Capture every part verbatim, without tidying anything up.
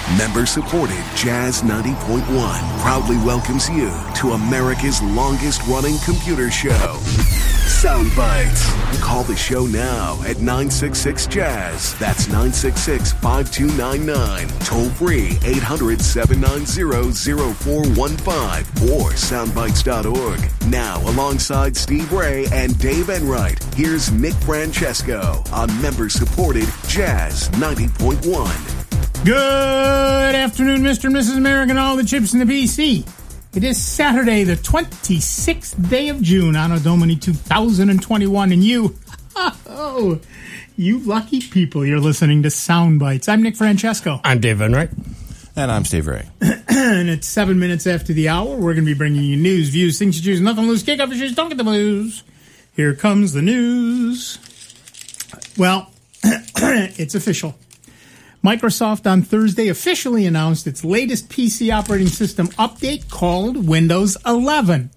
Member-supported Jazz ninety point one proudly welcomes you to America's longest-running computer show, Sound Bites. Call the show now at nine six six Jazz. That's nine six six, five two nine nine. Toll free eight hundred, seven nine zero, zero four one five or soundbites dot org. Now, alongside Steve Ray and Dave Enright, here's Nick Francesco on member-supported Jazz ninety point one. Good afternoon, Mister and Missus America, and all the chips in the P C. It is Saturday, the twenty-sixth day of June, Anno Domini two thousand twenty-one, and you, oh, you lucky people, you're listening to Sound Bites. I'm Nick Francesco. I'm Dave Enright. And I'm Steve Ray. And it's seven minutes after the hour. We're going to be bringing you news, views, things you choose, nothing to lose, kickoff issues, don't get the blues. Here comes the news. Well, it's official. Microsoft on Thursday officially announced its latest P C operating system update called Windows eleven.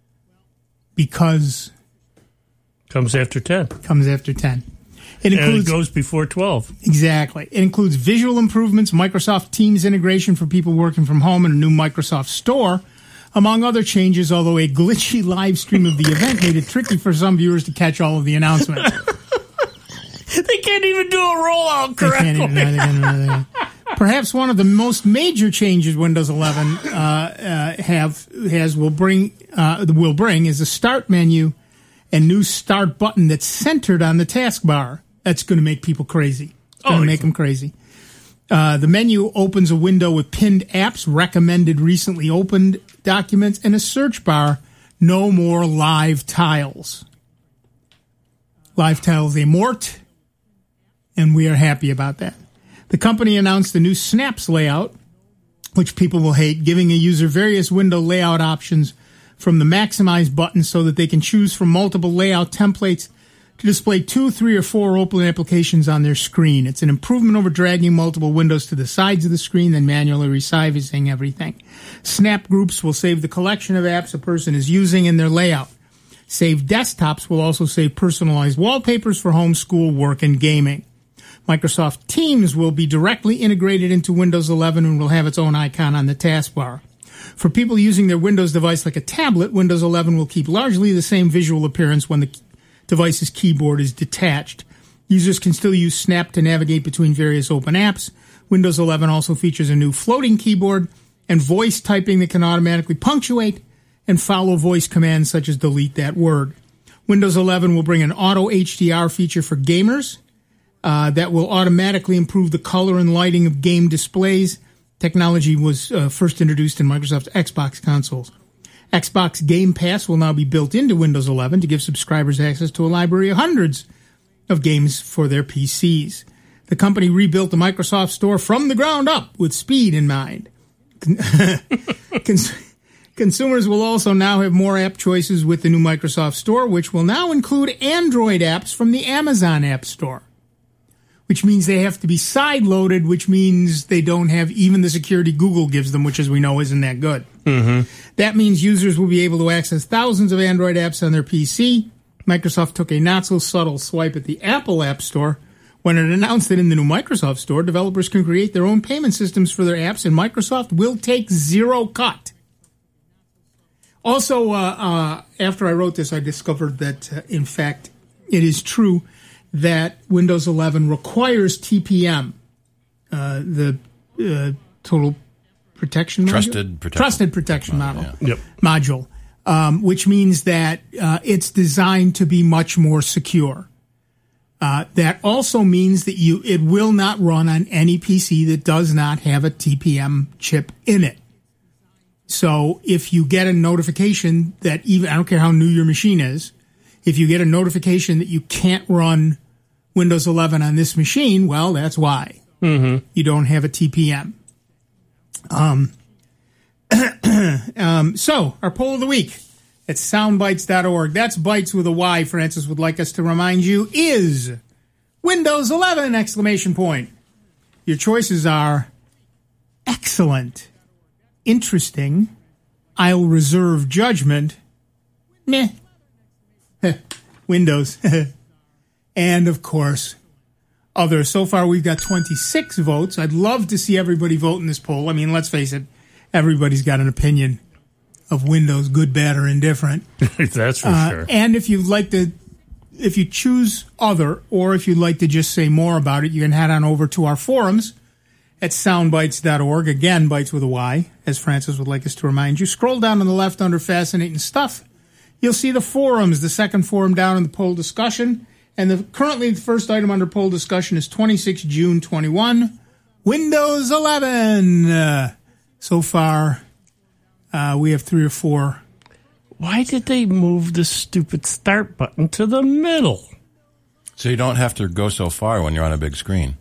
Because... Comes after ten. Comes after ten. It includes, and it goes before twelve. Exactly. It includes visual improvements, Microsoft Teams integration for people working from home, and a new Microsoft Store, among other changes, although a glitchy live stream of the event made it tricky for some viewers to catch all of the announcements. They can't even do a rollout correctly. They can't even, no, they can't. Perhaps one of the most major changes Windows eleven uh, uh, have has will bring uh, will bring is a start menu and new start button that's centered on the taskbar. That's going to make people crazy. It's going to oh, make them crazy. Uh, the menu opens a window with pinned apps, recommended recently opened documents, and a search bar. No more live tiles. Live tiles amort. And we are happy about that. The company announced the new Snaps layout, which people will hate, giving a user various window layout options from the Maximize button so that they can choose from multiple layout templates to display two, three, or four open applications on their screen. It's an improvement over dragging multiple windows to the sides of the screen and manually resizing everything. Snap groups will save the collection of apps a person is using in their layout. Save desktops will also save personalized wallpapers for home, school, work, and gaming. Microsoft Teams will be directly integrated into Windows eleven and will have its own icon on the taskbar. For people using their Windows device like a tablet, Windows eleven will keep largely the same visual appearance when the device's keyboard is detached. Users can still use Snap to navigate between various open apps. Windows eleven also features a new floating keyboard and voice typing that can automatically punctuate and follow voice commands such as delete that word. Windows eleven will bring an auto H D R feature for gamers. Uh, that will automatically improve the color and lighting of game displays. Technology was uh, first introduced in Microsoft's Xbox consoles. Xbox Game Pass will now be built into Windows eleven to give subscribers access to a library of hundreds of games for their P Cs. The company rebuilt the Microsoft Store from the ground up with speed in mind. Cons- Consumers will also now have more app choices with the new Microsoft Store, which will now include Android apps from the Amazon App Store. Which means they have to be side-loaded, which means they don't have even the security Google gives them, which, as we know, isn't that good. Mm-hmm. That means users will be able to access thousands of Android apps on their P C. Microsoft took a not-so-subtle swipe at the Apple App Store when it announced that in the new Microsoft Store, developers can create their own payment systems for their apps, and Microsoft will take zero cut. Also, uh, uh, after I wrote this, I discovered that, uh, in fact, it is true that Windows eleven requires T P M, uh, the uh, Total Protection Module? Trusted Protection, Trusted protection model, yeah. yep. module, um, which means that uh, it's designed to be much more secure. Uh, that also means that you it will not run on any P C that does not have a T P M chip in it. So if you get a notification that even, I don't care how new your machine is, if you get a notification that you can't run Windows eleven on this machine, well, that's why. Mm-hmm. You don't have a T P M. Um, um, so, our poll of the week at soundbites dot org. That's Bites with a Y, Francis would like us to remind you, is Windows eleven, exclamation point. Your choices are excellent, interesting, I'll reserve judgment, meh, Windows, and, of course, other. So far, we've got twenty-six votes. I'd love to see everybody vote in this poll. I mean, let's face it, everybody's got an opinion of Windows, good, bad, or indifferent. That's for uh, sure. And if you'd like to, if you choose other, or if you'd like to just say more about it, you can head on over to our forums at soundbites dot org. Again, bites with a Y, as Francis would like us to remind you. Scroll down on the left under Fascinating Stuff. You'll see the forums, the second forum down in the poll discussion. And the, currently the first item under poll discussion is twenty-sixth of June twenty-one, Windows eleven. Uh, so far, uh, we have three or four. Why did they move the stupid start button to the middle? So you don't have to go so far when you're on a big screen.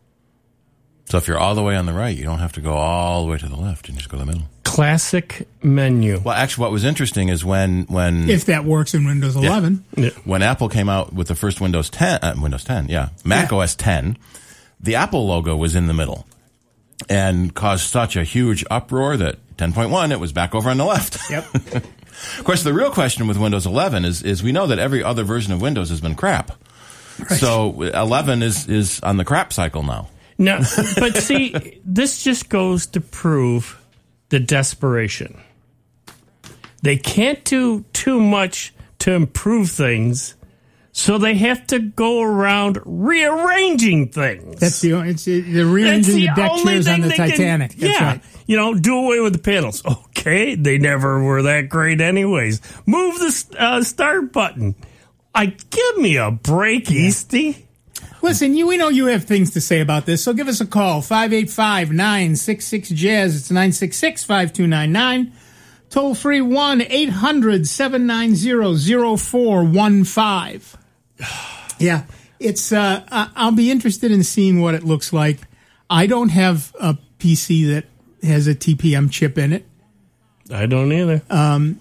So if you're all the way on the right, you don't have to go all the way to the left. You just go to the middle. Classic menu. Well, actually, what was interesting is when... when If that works in Windows eleven. Yeah. When Apple came out with the first Windows ten, uh, Windows ten, yeah, Mac Yeah. O S ten, the Apple logo was in the middle and caused such a huge uproar that ten point one, it was back over on the left. Yep. Of course, the real question with Windows eleven is, is we know that every other version of Windows has been crap. Right. So eleven is, is on the crap cycle now. No, but see, this just goes to prove the desperation. They can't do too much to improve things, so they have to go around rearranging things. That's the only, it's, they're rearranging the, That's deck only chairs on thing the they can- Titanic. That's yeah. right. You know, do away with the panels. Okay, they never were that great anyways. Move the uh, start button. I give me a break, Easty. Listen, you, we know you have things to say about this, so give us a call, five eight five, nine six six, jazz. It's nine six six, five two nine nine. Toll free one eight hundred, seven nine zero, zero four one five. Yeah, it's. Uh, I- I'll be interested in seeing what it looks like. I don't have a P C that has a T P M chip in it. I don't either. Um,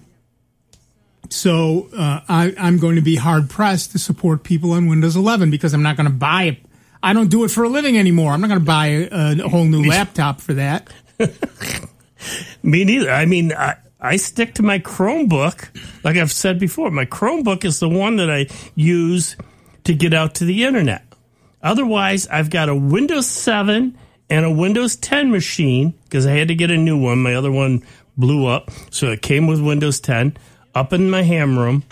so uh, I, I'm going to be hard pressed to support people on Windows eleven because I'm not going to buy it. I don't do it for a living anymore. I'm not going to buy a, a whole new laptop for that. Me neither. I mean, I, I stick to my Chromebook. Like I've said before, my Chromebook is the one that I use to get out to the internet. Otherwise, I've got a Windows seven and a Windows ten machine because I had to get a new one. My other one blew up, so it came with Windows ten up in my ham room.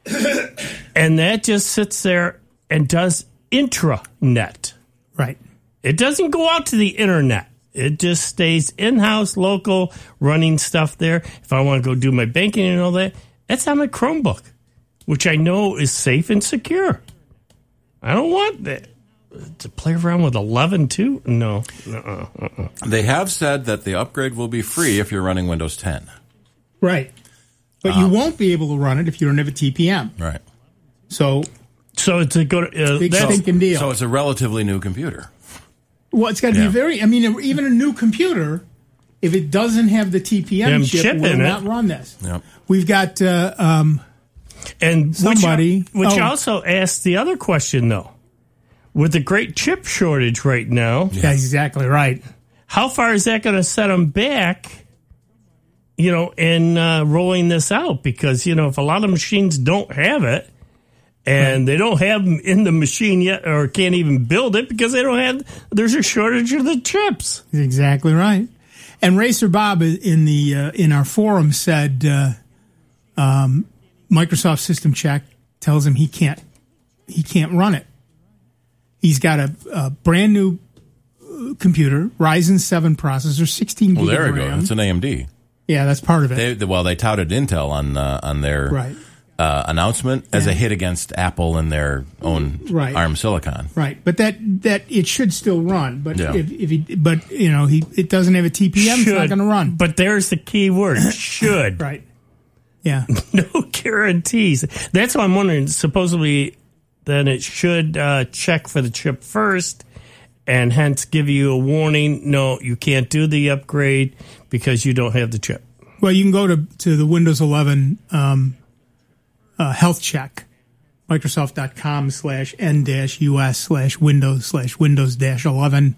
And that just sits there and does intranet. Right. It doesn't go out to the internet. It just stays in-house, local, running stuff there. If I want to go do my banking and all that, that's on my Chromebook, which I know is safe and secure. I don't want that to play around with eleven too. No. Uh-uh, uh-uh. They have said that the upgrade will be free if you're running Windows ten. Right. But you won't be able to run it if you don't have a T P M. Right. So, So it's a good. Uh, big that's- stinking deal. So it's a relatively new computer. Well, it's got to Yeah. be very. I mean, even a new computer, if it doesn't have the T P M Damn chip, chip will in it. not run this. Yep. We've got uh, um, And Somebody- which, which oh. also asks the other question, though. With the great chip shortage right now, yeah, exactly right. how far is that going to set them back, you know, in uh, rolling this out? Because, you know, if a lot of machines don't have it and they don't have them in the machine yet or can't even build it because they don't have, there's a shortage of the chips. Exactly right. And Racer Bob in the uh, in our forum said uh, um, Microsoft System Check tells him he can't he can't run it. He's got a, a brand new computer, Ryzen seven processor, sixteen Well, gig there of you go. RAM. It's an A M D. Yeah, that's part of it. They, well, they touted Intel on uh, on their Right. uh, announcement as Yeah. a hit against Apple and their own Right. ARM silicon. Right, but that that it should still run. But Yeah. if, if he, but you know, he it doesn't have a T P M, it's not Should, going to run. But there's the key word, should. Right. Yeah. No guarantees. That's why I'm wondering, supposedly, then it should uh, check for the chip first and hence give you a warning, no, you can't do the upgrade because you don't have the chip. Well, you can go to, to the Windows eleven um, uh, health check, Microsoft.com slash N dash US slash Windows slash Windows dash 11.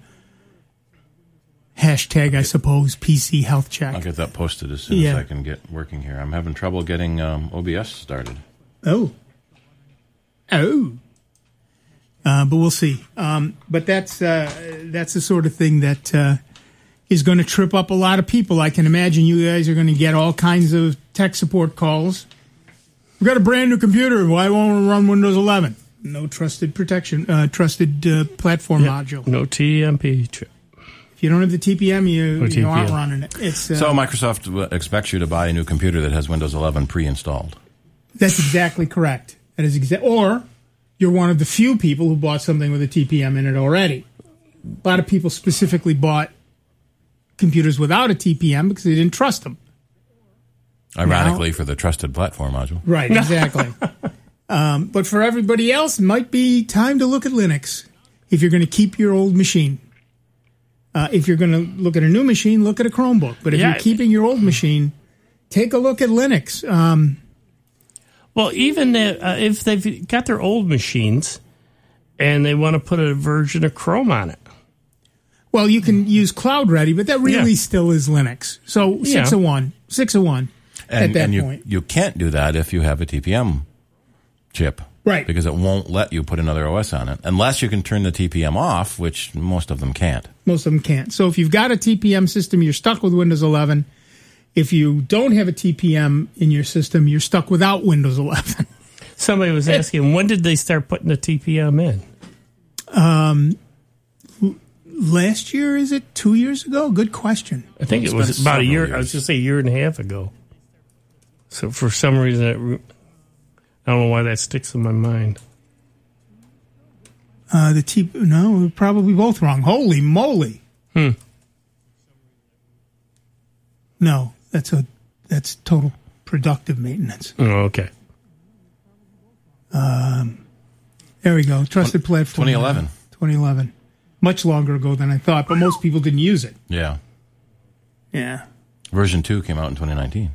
Hashtag, I suppose, P C health check. I'll get that posted as soon Yeah. as I can get working here. I'm having trouble getting um, O B S started. Oh. Oh. Uh, but we'll see. Um, but that's uh, that's the sort of thing that uh, is going to trip up a lot of people. I can imagine you guys are going to get all kinds of tech support calls. We've got a brand new computer. Why won't it run Windows eleven? No trusted protection, uh, trusted uh, platform Yeah, module. no T M P chip. If you don't have the T P M, you, No you aren't T P M. running it. It's, uh, So Microsoft w- expects you to buy a new computer that has Windows eleven pre-installed. That's exactly correct. That is exa- Or you're one of the few people who bought something with a T P M in it already. A lot of people specifically bought computers without a T P M because they didn't trust them. Ironically, for the trusted platform module. Right, exactly. um, but for everybody else, it might be time to look at Linux if you're going to keep your old machine. Uh, if you're going to look at a new machine, look at a Chromebook. But if Yeah. you're keeping your old machine, take a look at Linux. Um, Well, even uh, if they've got their old machines and they want to put a version of Chrome on it. well, you can use Cloud Ready, but that really Yeah. still is Linux. So six Yeah. of one, six of one And, at that and you, point. you can't do that if you have a T P M chip. Right. Because it won't let you put another O S on it. Unless you can turn the T P M off, which most of them can't. Most of them can't. So if you've got a T P M system, you're stuck with Windows eleven. If you don't have a T P M in your system, you're stuck without Windows eleven. Somebody was asking, when did they start putting the T P M in? Last year, is it two years ago? Good question. I think It's it was been about a several year. years. I was just say a year and a half ago. So for some reason, it, re- I don't know why that sticks in my mind. Uh, the T no, we're probably both wrong. Holy moly! Hmm. No, that's a that's total productive maintenance. Oh, okay. There we go. Trusted platform. twenty eleven. twenty eleven. Much longer ago than I thought, but most people didn't use it. Yeah. Yeah. Version two came out in twenty nineteen.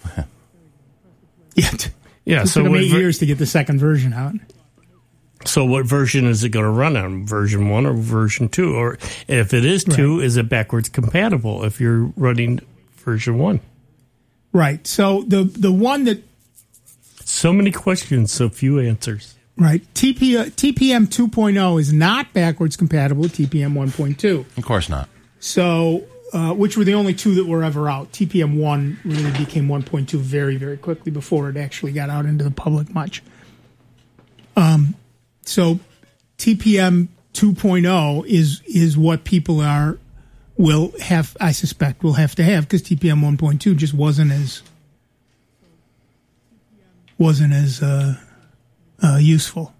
Yeah. Yeah. It So took them what, eight ver- years to get the second version out. so what version is it going to run on? Version one or version two? Or if it is two, is it backwards compatible if you're running version one? Right. So the the one that So many questions, so few answers. right T P uh, T P M two point oh is not backwards compatible with T P M one point two. Of course not. So, uh, which were the only two that were ever out. T P M one really became one point two very, very quickly before it actually got out into the public much. Um, so T P M two point oh is is what people are will have. I suspect will have to have because T P M one point two just wasn't as wasn't as uh, uh, useful.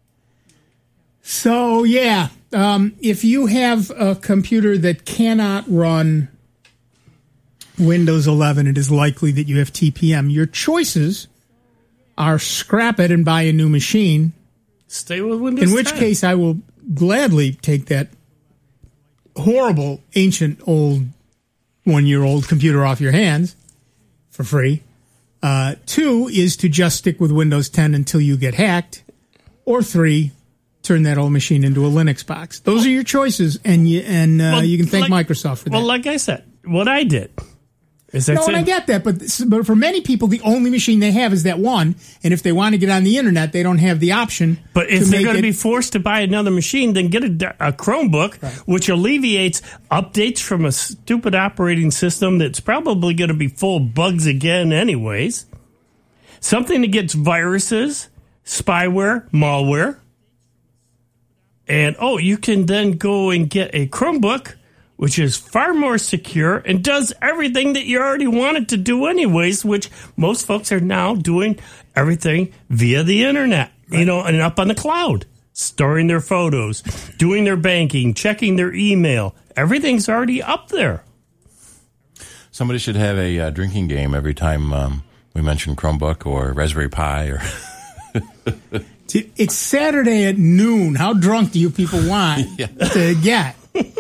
So yeah, um, if you have a computer that cannot run Windows eleven, it is likely that you have T P M. Your choices are scrap it and buy a new machine, Stay with Windows in which ten. case I will gladly take that horrible, ancient, old, one-year-old computer off your hands for free. Uh, two is to just stick with Windows ten until you get hacked. Or three, turn that old machine into a Linux box. Those are your choices, and you and uh, Well, you can thank like- Microsoft for that. Well, like I said, what I did is no, that's and I it. get that, but but for many people, the only machine they have is that one, and if they want to get on the internet, they don't have the option. But if to they're make going to it- be forced to buy another machine, then get a, a Chromebook, which alleviates updates from a stupid operating system that's probably going to be full of bugs again anyways. Something that gets viruses, spyware, malware. And, oh, you can then go and get a Chromebook, which is far more secure and does everything that you already wanted to do anyways, which most folks are now doing everything via the internet, you know, and up on the cloud, storing their photos, doing their banking, checking their email. Everything's already up there. Somebody should have a uh, drinking game every time um, we mention Chromebook or Raspberry Pi. Or It's Saturday at noon. How drunk do you people want Yeah. to get?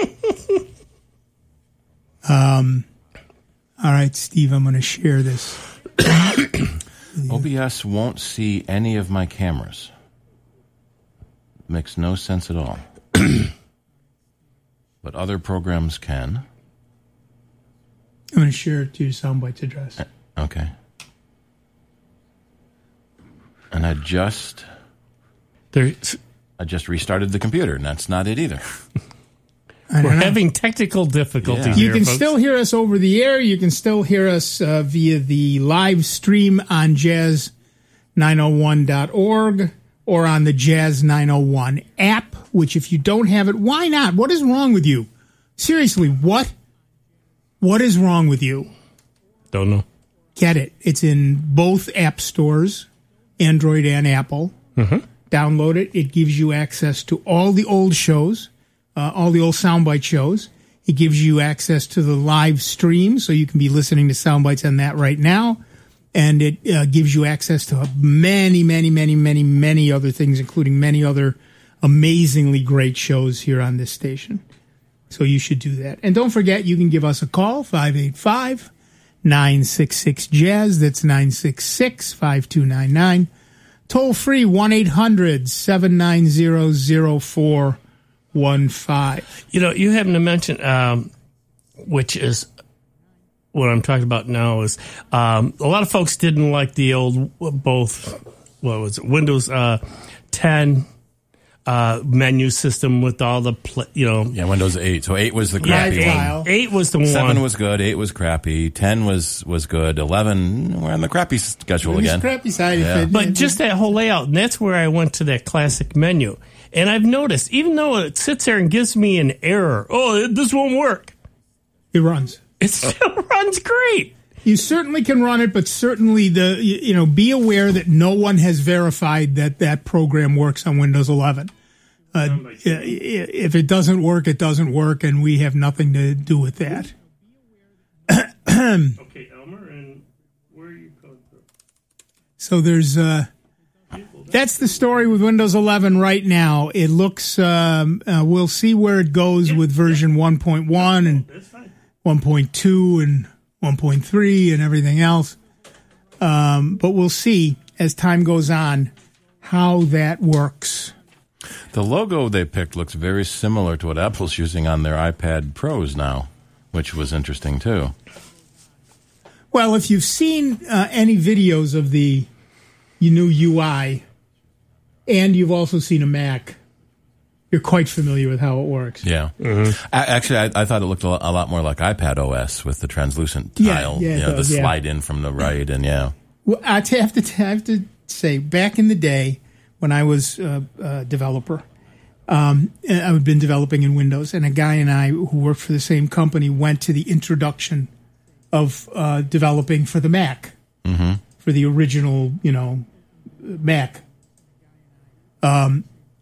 um, all right, Steve, I'm going to share this. O B S won't see any of my cameras. Makes no sense at all. But other programs can. I'm going to share it to your soundbites address. Okay. And I just... There's, I just restarted the computer, and that's not it either. I We're don't know. having technical difficulties Yeah. here, You can folks. still hear us over the air. You can still hear us uh, via the live stream on jazz nine oh one dot org or on the Jazz nine oh one app, which if you don't have it, why not? What is wrong with you? Seriously, what? What is wrong with you? Don't know. Get it. It's in both app stores, Android and Apple. Mm-hmm. Download it. It gives you access to all the old shows. Uh, all the old Soundbite shows. It gives you access to the live stream, so you can be listening to Soundbites on that right now. And it uh, gives you access to many, many, many, many, many other things, including many other amazingly great shows here on this station. So you should do that. And don't forget, you can give us a call, five eight five, nine six six, jazz. That's nine six six, five two nine nine. Toll free, one eight hundred, seven nine zero, zero four one five. You know, you happen to mention, um, which is what I'm talking about now, is um, a lot of folks didn't like the old, both, what was it, Windows uh, ten uh, menu system with all the, pl- you know. Yeah, Windows eight. So eight was the Yeah, crappy eight, one. eight was the one. Seven was good. Eight was crappy. Ten was was good. Eleven, we're on the crappy schedule It's again. crappy side. Yeah. If it, But if just that whole layout, and that's where I went to that classic menu. And I've noticed, even though it sits there and gives me an error, oh, this won't work, it runs. it still runs great. You certainly can run it, but certainly the you you know be aware that no one has verified that that program works on Windows eleven. Uh, if it doesn't work, it doesn't work, and we have nothing to do with that. Okay, Elmer, and where are you going through? So there's uh, that's the story with Windows eleven right now. It looks um, uh, we'll see where it goes with version one point one and one point two and one point three and everything else. Um, but we'll see as time goes on how that works. The logo they picked looks very similar to what Apple's using on their iPad Pros now, which was interesting too. Well, if you've seen uh, any videos of the new U I, and you've also seen a Mac, you're quite familiar with how it works. Yeah. Mm-hmm. A- actually, I, I thought it looked a lot, a lot more like iPad O S with the translucent Yeah, tile, yeah, it you know, does, the yeah. slide in from the right, and yeah. Well, I t- have to I have to say, back in the day when I was uh, a developer, um, I've been developing in Windows, and a guy and I who worked for the same company went to the introduction of uh, developing for the Mac, Mm-hmm. for the original, you know, Mac. Um,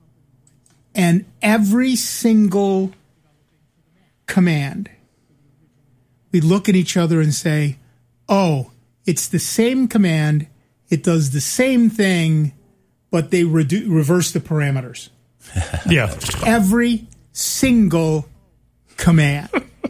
and every single command, we look at each other and say, oh, it's the same command, it does the same thing, but they redu- reverse the parameters. Yeah. Every single command.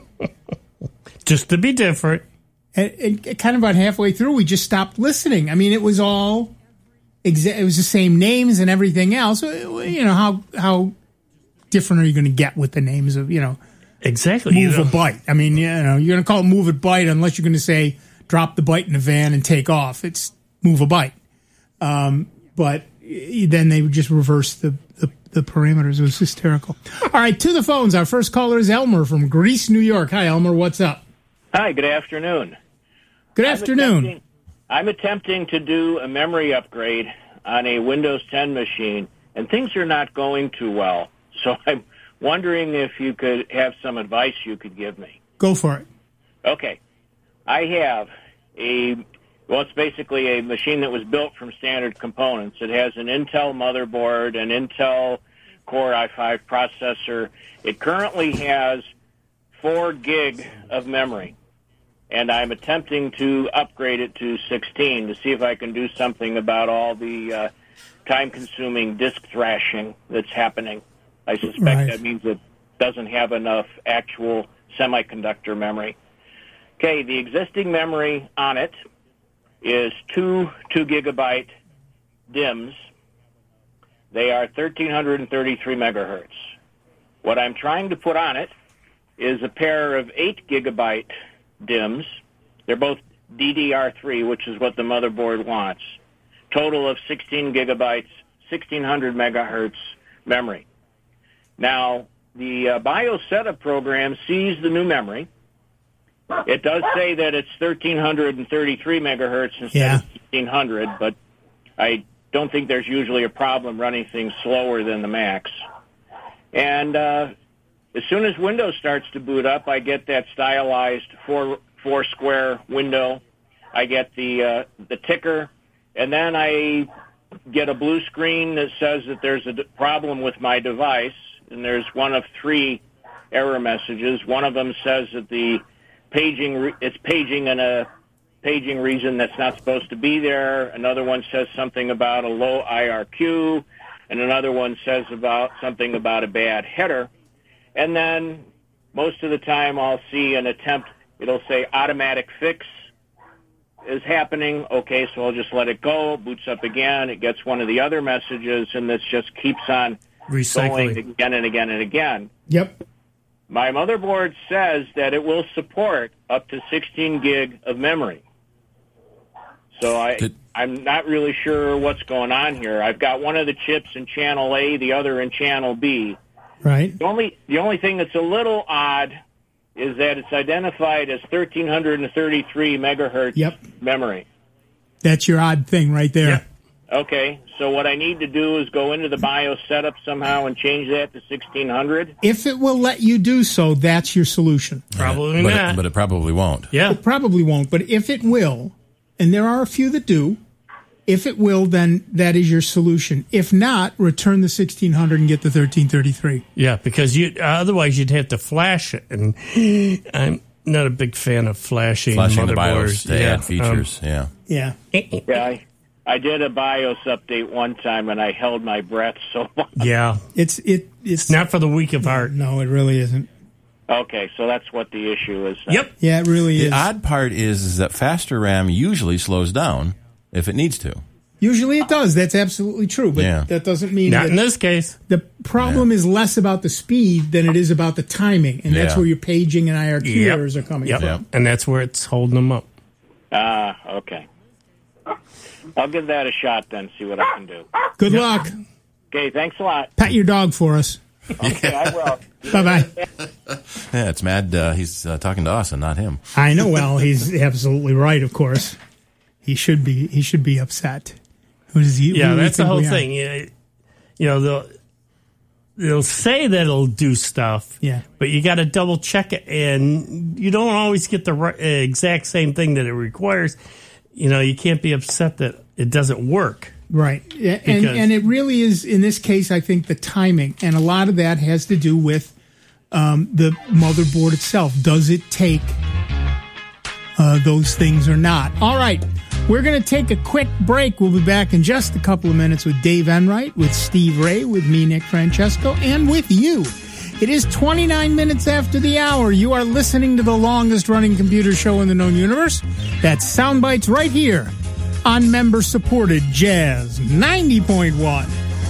Just to be different. And, and kind of about halfway through, we just stopped listening. I mean, it was all, exa- it was the same names and everything else. You know, how how different are you going to get with the names of, you know, Exactly. You move know. a byte? I mean, you know, you're going to call it move a byte unless you're going to say drop the byte in the van and take off. It's move a byte. Um, but then they would just reverse the, the, the parameters. It was hysterical. All right, to the phones. Our first caller is Elmer from Greece, New York. Hi, Elmer. What's up? Hi, good afternoon. Good I'm afternoon. attempting, I'm attempting to do a memory upgrade on a Windows ten machine, and things are not going too well. So I'm wondering if you could have some advice you could give me. Go for it. Okay. I have a, well, it's basically a machine that was built from standard components. It has an Intel motherboard, an Intel Core i five processor. It currently has four gig of memory, and I'm attempting to upgrade it to sixteen to see if I can do something about all the uh, time-consuming disk thrashing that's happening. I suspect Right. that means it doesn't have enough actual semiconductor memory. Okay, the existing memory on it is two two gigabyte D I Ms. They are one thousand three hundred thirty-three megahertz. What I'm trying to put on it is a pair of eight gigabyte D I Ms. They're both D D R three, which is what the motherboard wants. Total of sixteen gigabytes, sixteen hundred megahertz, memory. Now, the uh, BIOS setup program sees the new memory. It does say that it's thirteen thirty-three megahertz instead Yeah. of fifteen hundred, but I don't think there's usually a problem running things slower than the max. And uh, as soon as Windows starts to boot up, I get that stylized four four square window. I get the uh, the ticker, and then I get a blue screen that says that there's a d- problem with my device, and there's one of three error messages. One of them says that the paging re- it's paging in a paging region that's not supposed to be there. Another one says something about a low I R Q, and another one says about something about a bad header. And then most of the time I'll see an attempt, it'll say automatic fix is happening. Okay, so I'll just let it go. Boots up again. It gets one of the other messages, and this just keeps on Recycling. going again and again and again. Yep. My motherboard says that it will support up to sixteen gig of memory. So I, Did- I'm not really sure what's going on here. I've got one of the chips in channel A, the other in channel B. Right. The only the only thing that's a little odd is that it's identified as thirteen thirty-three megahertz Yep. memory. That's your odd thing right there. Yeah. Okay, so what I need to do is go into the BIOS setup somehow and change that to sixteen hundred. If it will let you do so, that's your solution. Probably but not. It, but it probably won't. yeah. It probably won't, but if it will, and there are a few that do, if it will, then that is your solution. If not, return the sixteen hundred and get the thirteen thirty-three. Yeah, because you otherwise you'd have to flash it, and I'm not a big fan of flashing, Flashing the motherboards. BIOS to yeah. add features. yeah. Yeah. Um, Yeah, I, I did a BIOS update one time and I held my breath so long. yeah, It's it it's not for the weak of heart. no, it really isn't. Okay, so that's what the issue is. Yep. Yeah, it really The is. odd part is, is that faster RAM usually slows down if it needs to. Usually it does. That's absolutely true, but Yeah. that doesn't mean Not that in this case. the problem is less about the speed than it is about the timing, and that's Yeah. where your paging and I R Q Yep. errors are coming Yep. from. Yep. And that's where it's holding them up. Ah, okay. I'll give that a shot then, see what I can do. Good luck. Okay, thanks a lot. Pat your dog for us. Okay, I will. Bye bye. Yeah, it's mad. Uh, he's uh, talking to us and not him. I know. Well, he's absolutely right. Of course, he should be. He should be upset. Who does he? Yeah, who do you that's the think whole we are? thing. You, you know, they'll they'll say that it'll do stuff. Yeah. But you got to double check it, and you don't always get the right, exact same thing that it requires. You know, you can't be upset that it doesn't work. Right. Yeah, and Because- and it really is in this case. I think the timing, and a lot of that has to do with um, the motherboard itself. Does it take uh, those things or not? All right. We're going to take a quick break. We'll be back in just a couple of minutes with Dave Enright, with Steve Ray, with me, Nick Francesco, and with you. It is twenty-nine minutes after the hour. You are listening to the longest running computer show in the known universe. That's Soundbites right here on member-supported Jazz ninety point one.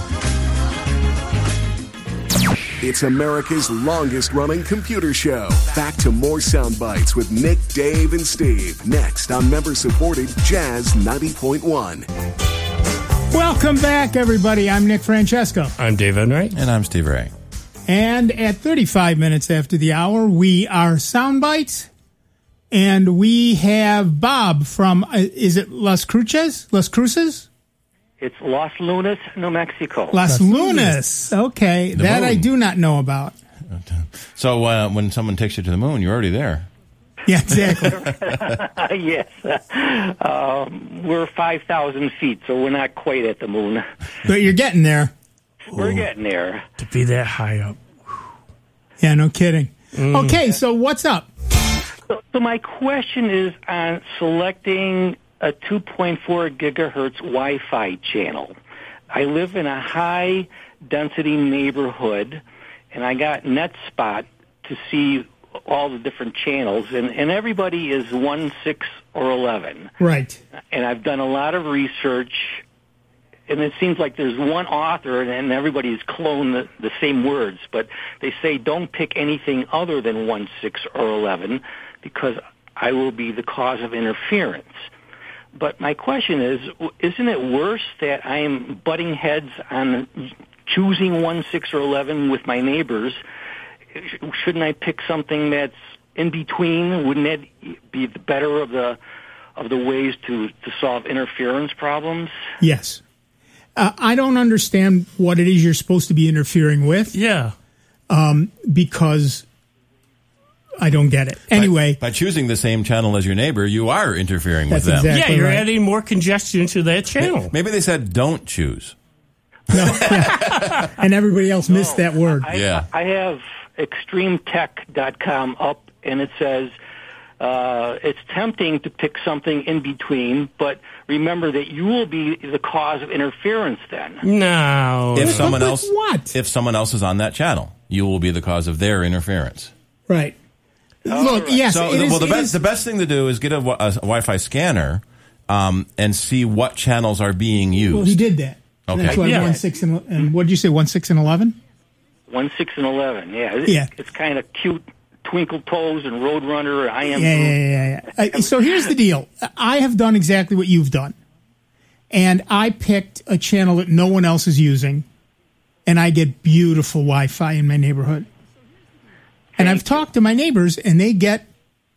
It's America's longest-running computer show. Back to more sound bites with Nick, Dave, and Steve. Next on member-supported Jazz ninety point one. Welcome back, everybody. I'm Nick Francesco. I'm Dave Enright. And I'm Steve Ray. And at thirty-five minutes after the hour, we are Soundbites. And we have Bob from, uh, is it Las Cruces? Las Cruces? It's Los Lunas, New Mexico. Las Lunas. Okay. The that I moon. do not know about. So uh, when someone takes you to the moon, you're already there. Yeah, exactly. yes. Um, we're five thousand feet, so we're not quite at the moon. But you're getting there. We're getting there. To be that high up. Yeah, no kidding. Okay, so what's up? So, so my question is on selecting a two point four gigahertz Wi-Fi channel. I live in a high-density neighborhood, and I got NetSpot to see all the different channels, and, and everybody is one, six, or eleven. Right. And I've done a lot of research, and it seems like there's one author, and everybody's cloned the, the same words, but they say don't pick anything other than one, six, or eleven, because I will be the cause of interference. But my question is, isn't it worse that I'm butting heads on choosing one, six, or eleven with my neighbors, shouldn't I pick something that's in between? Wouldn't that be the better of the of the ways to, to solve interference problems? Yes. Uh, I don't understand what it is you're supposed to be interfering with. Yeah. Um, because I don't get it. Anyway. By, by choosing the same channel as your neighbor, you are interfering That's with them. exactly yeah, you're right. adding more congestion to that channel. Maybe they said don't choose. No, yeah. And everybody else missed that word. I, Yeah. I have extreme tech dot com up, and it says uh, it's tempting to pick something in between, but remember that you will be the cause of interference then. No. If someone But else, what? if someone else is on that channel, you will be the cause of their interference. Right. Look, yes, So, it the, is, well, the it best is- the best thing to do is get a, wi- a Wi-Fi scanner um, and see what channels are being used. Well, he did that. Okay. That's why Yeah. one, six, and, and what did you say, one, six, and eleven? One, six, and eleven. Yeah. It's, Yeah. It's kind of cute. Twinkle Toes and Roadrunner. I am. Yeah, yeah, yeah, yeah. Uh, so here's the deal. I have done exactly what you've done. And I picked a channel that no one else is using, and I get beautiful Wi-Fi in my neighborhood. And I've talked to my neighbors, and they get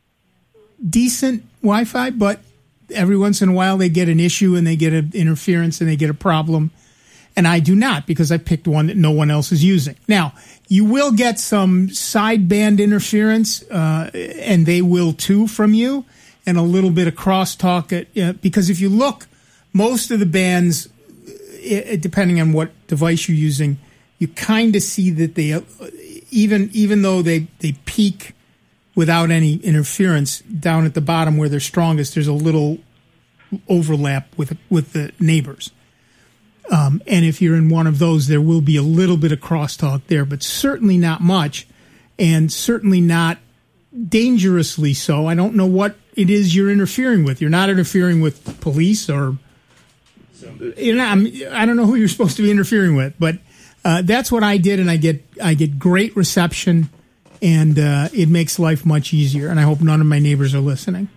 decent Wi-Fi, but every once in a while they get an issue and they get an interference and they get a problem. And I do not, because I picked one that no one else is using. Now, you will get some sideband interference, uh, and they will too from you, and a little bit of crosstalk. At, uh, because if you look, most of the bands, it, depending on what device you're using, you kind of see that they, uh, even even though they, they peak without any interference, down at the bottom where they're strongest, there's a little overlap with with the neighbors. Um, and if you're in one of those, there will be a little bit of crosstalk there, but certainly not much, and certainly not dangerously so. I don't know what it is you're interfering with. You're not interfering with police or, you know, I'm, I don't know who you're supposed to be interfering with, but uh, that's what I did, and I get I get great reception, and uh, it makes life much easier. And I hope none of my neighbors are listening.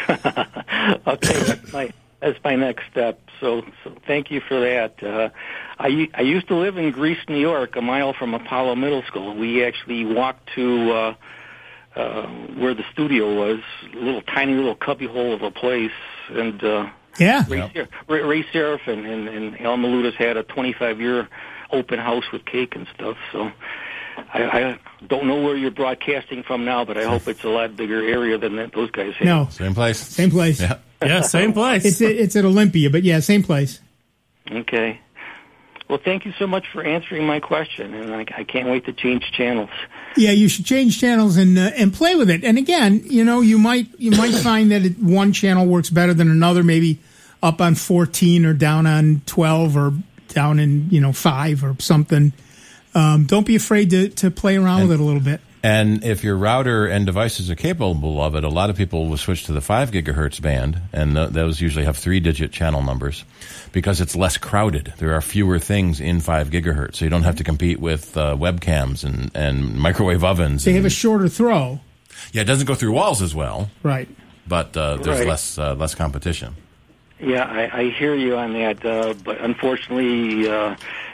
Okay, that's my that's my next step. So, so thank you for that. Uh, I I used to live in Greece, New York, a mile from Apollo Middle School. We actually walked to uh, uh, where the studio was, a little tiny little cubbyhole of a place, and uh, Yeah. Ray, Yep. Ser- Ray, Ray Seraph and, and, and Al Maludas had a twenty-five year open house with cake and stuff. So I, I don't know where you're broadcasting from now, but I hope it's a lot bigger area than that, those guys have. No, Same place. same place. Yeah. Yeah, same place. It's it's at Olympia, but yeah, same place. Okay. Well, thank you so much for answering my question, and I, I can't wait to change channels. Yeah, you should change channels and uh, and play with it. And again, you know, you might you might find that it, one channel works better than another. Maybe up on fourteen or down on twelve or down in you know five or something. Um, don't be afraid to to play around And- with it a little bit. And if your router and devices are capable of it, a lot of people will switch to the five gigahertz band, and th- those usually have three-digit channel numbers because it's less crowded. There are fewer things in five gigahertz, so you don't have to compete with uh, webcams and, and microwave ovens. They and, have a shorter throw, yeah, it doesn't go through walls as well, right? but uh, there's Right. less uh, less competition. Yeah, I, I hear you on that, uh, but unfortunately, uh,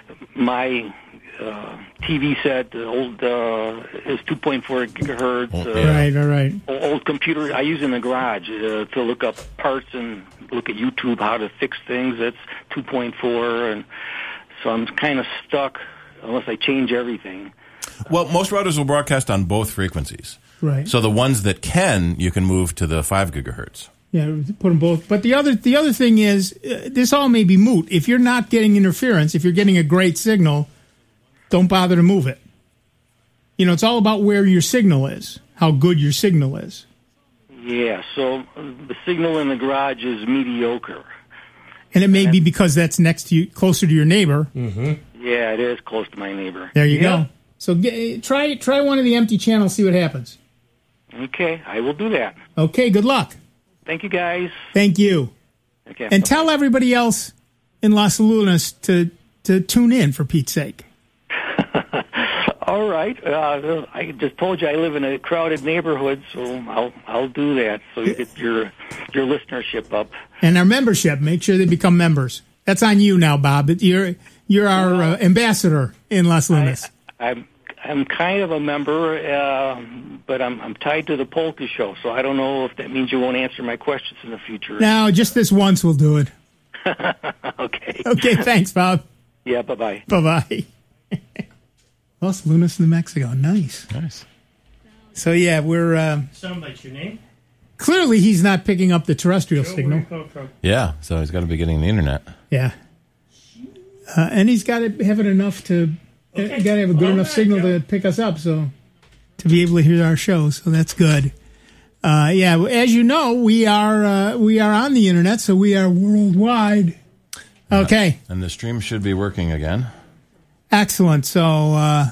my uh, T V set, the old, uh, is two point four gigahertz. Oh, Uh, yeah. Right, all right. Old computer I use in the garage uh, to look up parts and look at YouTube how to fix things. That's two point four, and so I'm kind of stuck unless I change everything. Well, most routers will broadcast on both frequencies. Right. So the ones that can, you can move to the five gigahertz. Yeah, put them both. But the other the other thing is, uh, this all may be moot. If you're not getting interference, if you're getting a great signal, don't bother to move it. You know, it's all about where your signal is, how good your signal is. Yeah, so the signal in the garage is mediocre. And it may be because that's next to you, closer to your neighbor. Yeah, it is close to my neighbor. There you Yeah. go. So get, try try one of the empty channels, see what happens. Okay, I will do that. Okay, good luck. Thank you, guys. Thank you. Okay. And tell everybody else in Las Lunas to, to tune in, for Pete's sake. All right. Uh, I just told you I live in a crowded neighborhood, so I'll I'll do that so you get your your listenership up. And our membership, make sure they become members. That's on you now, Bob. You're You're our uh, ambassador in Los Lunas. I, I'm I'm kind of a member, uh, but I'm I'm tied to the Polka show, so I don't know if that means you won't answer my questions in the future. No, just this once will do it. Okay. Okay, thanks, Bob. Yeah, bye-bye. Bye-bye. Los Lunas, New Mexico. Nice. Nice. So, yeah, we're... Uh, Soundbites, your name? clearly, he's not picking up the terrestrial signal. Yeah, so he's got to be getting the internet. Yeah. Uh, and he's got to have it enough to... Okay. Got to have a good All enough right, signal Joe. to pick us up, so... To be able to hear our show, so that's good. Uh, yeah, as you know, we are uh, we are on the internet, so we are worldwide. Okay, And the stream should be working again. excellent. So, uh,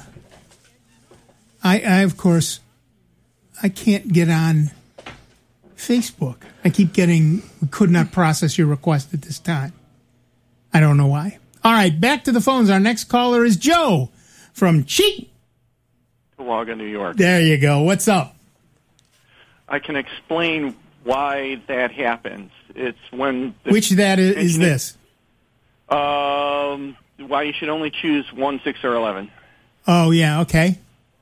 I, I of course, I can't get on Facebook. I keep getting we could not process your request at this time. I don't know why. All right, back to the phones. Our next caller is Joe from Cheek. Waga, New York. There you go. What's up? I can explain why that happens. It's when the Which that is, is engineer- this? Um, why you should only choose one, six, or eleven. Oh, yeah, okay.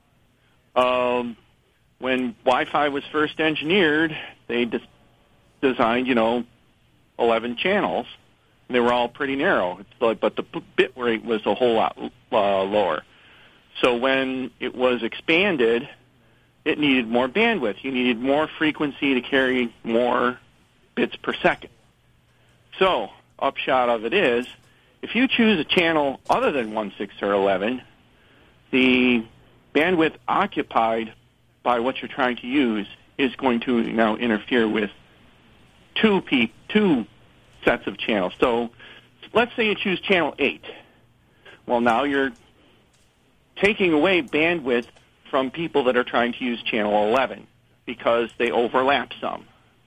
Um, when Wi-Fi was first engineered, they des- designed, you know, eleven channels. They were all pretty narrow. It's like, but the p- bit rate was a whole lot uh, lower. So when it was expanded, it needed more bandwidth. You needed more frequency to carry more bits per second. So, upshot of it is, if you choose a channel other than one, six, or eleven, the bandwidth occupied by what you're trying to use is going to now interfere with two pe- two sets of channels. So, let's say you choose channel eight. Well, now you're taking away bandwidth from people that are trying to use channel eleven because they overlap some.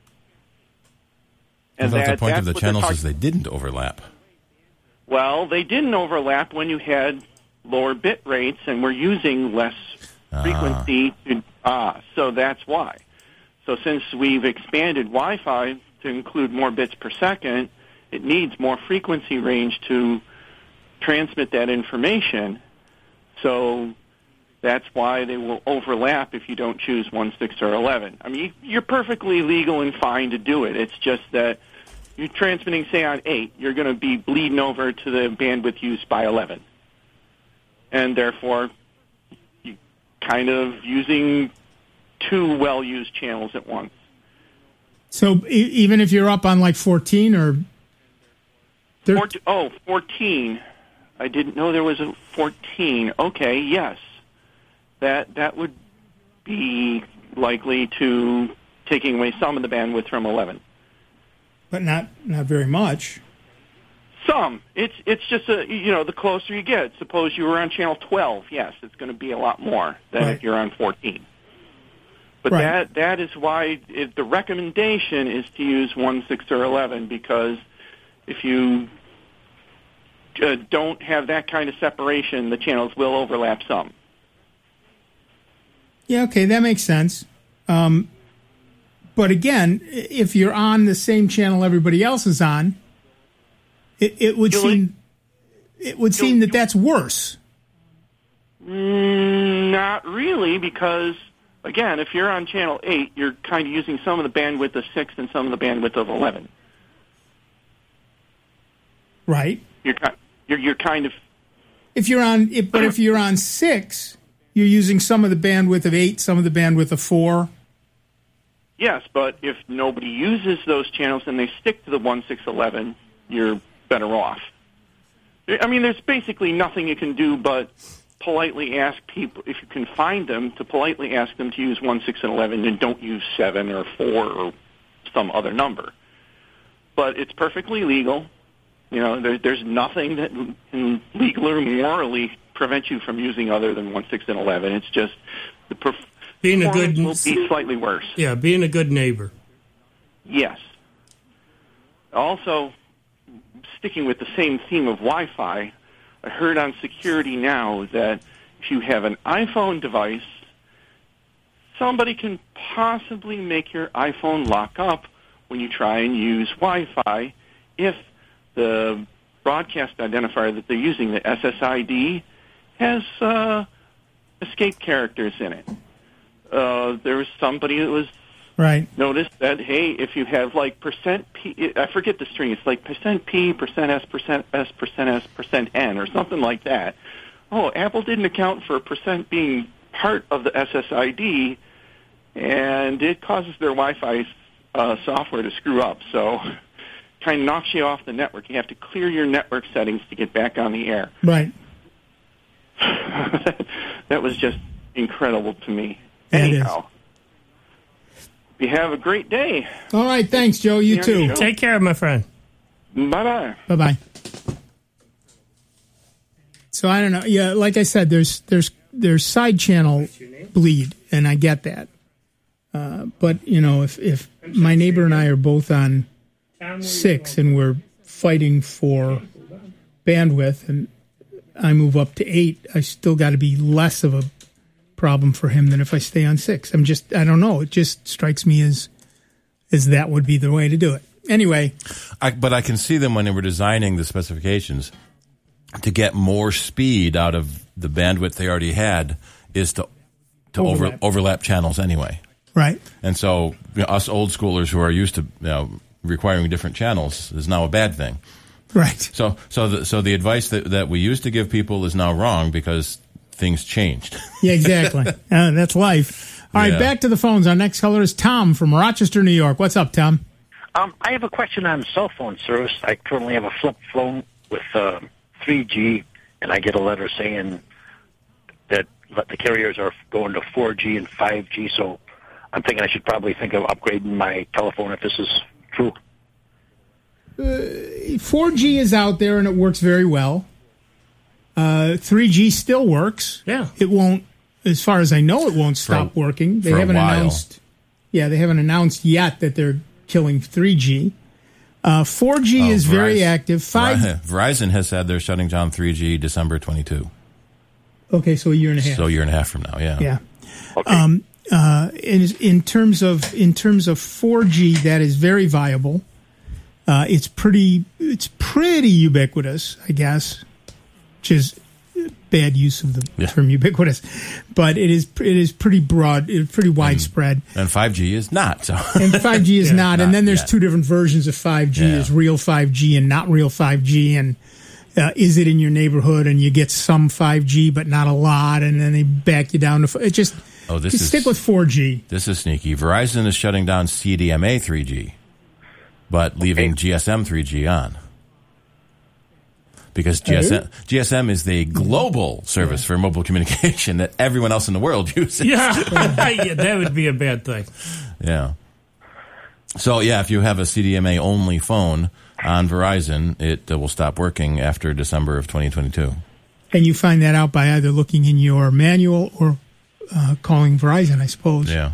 I thought the point of the what they're channels talk- is they didn't overlap. Well, they didn't overlap when you had lower bit rates and were using less frequency. To, ah, so that's why. So since we've expanded Wi-Fi to include more bits per second, it needs more frequency range to transmit that information. So that's why they will overlap if you don't choose one, six, or eleven. I mean, you're perfectly legal and fine to do it. It's just that you're transmitting, say, on eight, you're going to be bleeding over to the bandwidth used by eleven. And therefore, you kind of using two well-used channels at once. So e- even if you're up on like fourteen or... thir- Fourt- oh, fourteen. I didn't know there was a fourteen. Okay, yes. That that would be likely to taking away some of the bandwidth from eleven. But not not very much. Some. It's it's just a you know the closer you get. Suppose you were on channel twelve. Yes, it's going to be a lot more than Right. if you're on fourteen. But Right. that that is why it, the recommendation is to use one, six, or eleven because if you uh, don't have that kind of separation, the channels will overlap some. Yeah, okay, that makes sense. Um, but again, i- if you're on the same channel everybody else is on, it, it would You'll- seem it would seem that that's worse. Mm, not really, because again, if you're on channel eight, you're kind of using some of the bandwidth of six and some of the bandwidth of eleven. Right. You're ki- you're you're kind of If you're on, if, but if you're on six, you're using some of the bandwidth of eight, some of the bandwidth of four. yes, but if nobody uses those channels and they stick to the one, six, eleven, you're better off. I mean, there's basically nothing you can do but politely ask people, if you can find them, to politely ask them to use one, six, and eleven and don't use seven or four or some other number. But it's perfectly legal. You know, there, there's nothing that can legally or morally prevent you from using other than one, six, and eleven. It's just the perf- Being a performance good- will be slightly worse. Yeah, being a good neighbor. Yes. Also, sticking with the same theme of Wi-Fi, I heard on Security Now that if you have an iPhone device, somebody can possibly make your iPhone lock up when you try and use Wi-Fi if the broadcast identifier that they're using, the S S I D, has uh, escape characters in it. Uh, there was somebody that was right. noticed that, hey, if you have like percent P, I forget the string, it's like percent P, percent S, percent S, percent S, percent N, or something like that. Oh, Apple didn't account for percent being part of the S S I D, and it causes their Wi-Fi uh, software to screw up. So kind of knocks you off the network. You have to clear your network settings to get back on the air. Right. that, that was just incredible to me. Yeah, Anyhow, you have a great day. All right, thanks, Joe. You too. Take care, my friend. Bye-bye. Bye-bye. So I don't know. Yeah, like I said, there's there's there's side channel bleed, and I get that. Uh, but you know, if if my neighbor and I are both on six and we're fighting for bandwidth, and I move up to eight, I still got to be less of a problem for him than if I stay on six. I'm just, I don't know. It just strikes me as as that would be the way to do it. Anyway, I, but I can see them when they were designing the specifications to get more speed out of the bandwidth they already had is to to Overlap. over, overlap channels anyway. right? And so you know, us old schoolers who are used to you know, requiring different channels is now a bad thing. Right. So so the, so the advice that, that we used to give people is now wrong because things changed. Yeah, exactly. uh, that's life. All right, Yeah. back to the phones. Our next caller is Tom from Rochester, New York. What's up, Tom? Um, I have a question on cell phone service. I currently have a flip phone with uh, three G, and I get a letter saying that the carriers are going to four G and five G, so I'm thinking I should probably think of upgrading my telephone if this is true. Uh, four G is out there, and it works very well. Uh, three G still works. Yeah. It won't, as far as I know, it won't stop For a- working. They for a haven't while. announced. Yeah, they haven't announced yet that they're killing three G. Uh, four G Oh, is very Verizon- active. Five. Verizon has said they're shutting down three G December twenty-two. Okay, so a year and a half. So a year and a half from now, yeah. Yeah. Okay. Um, uh, in, in terms of in terms of four G, that is very viable. Uh, it's pretty it's pretty ubiquitous, I guess, which is bad use of the Yeah. term ubiquitous, but it is it is pretty broad, it's pretty widespread. And five G is not. So And five G is Yeah, not. And not then there's yet. two different versions of five G. Yeah. There's real five G and not real five G. And uh, is it in your neighborhood and you get some five G but not a lot, and then they back you down to f- it just Oh, this you is- stick with four G. this is sneaky. Verizon is shutting down C D M A three G, but leaving G S M three G on. Because G S M, G S M is the global service for mobile communication that everyone else in the world uses. Yeah. Yeah, that would be a bad thing. Yeah. So, yeah, if you have a C D M A only phone on Verizon, it uh, will stop working after December of twenty twenty-two. And you find that out by either looking in your manual or uh, calling Verizon, I suppose. Yeah.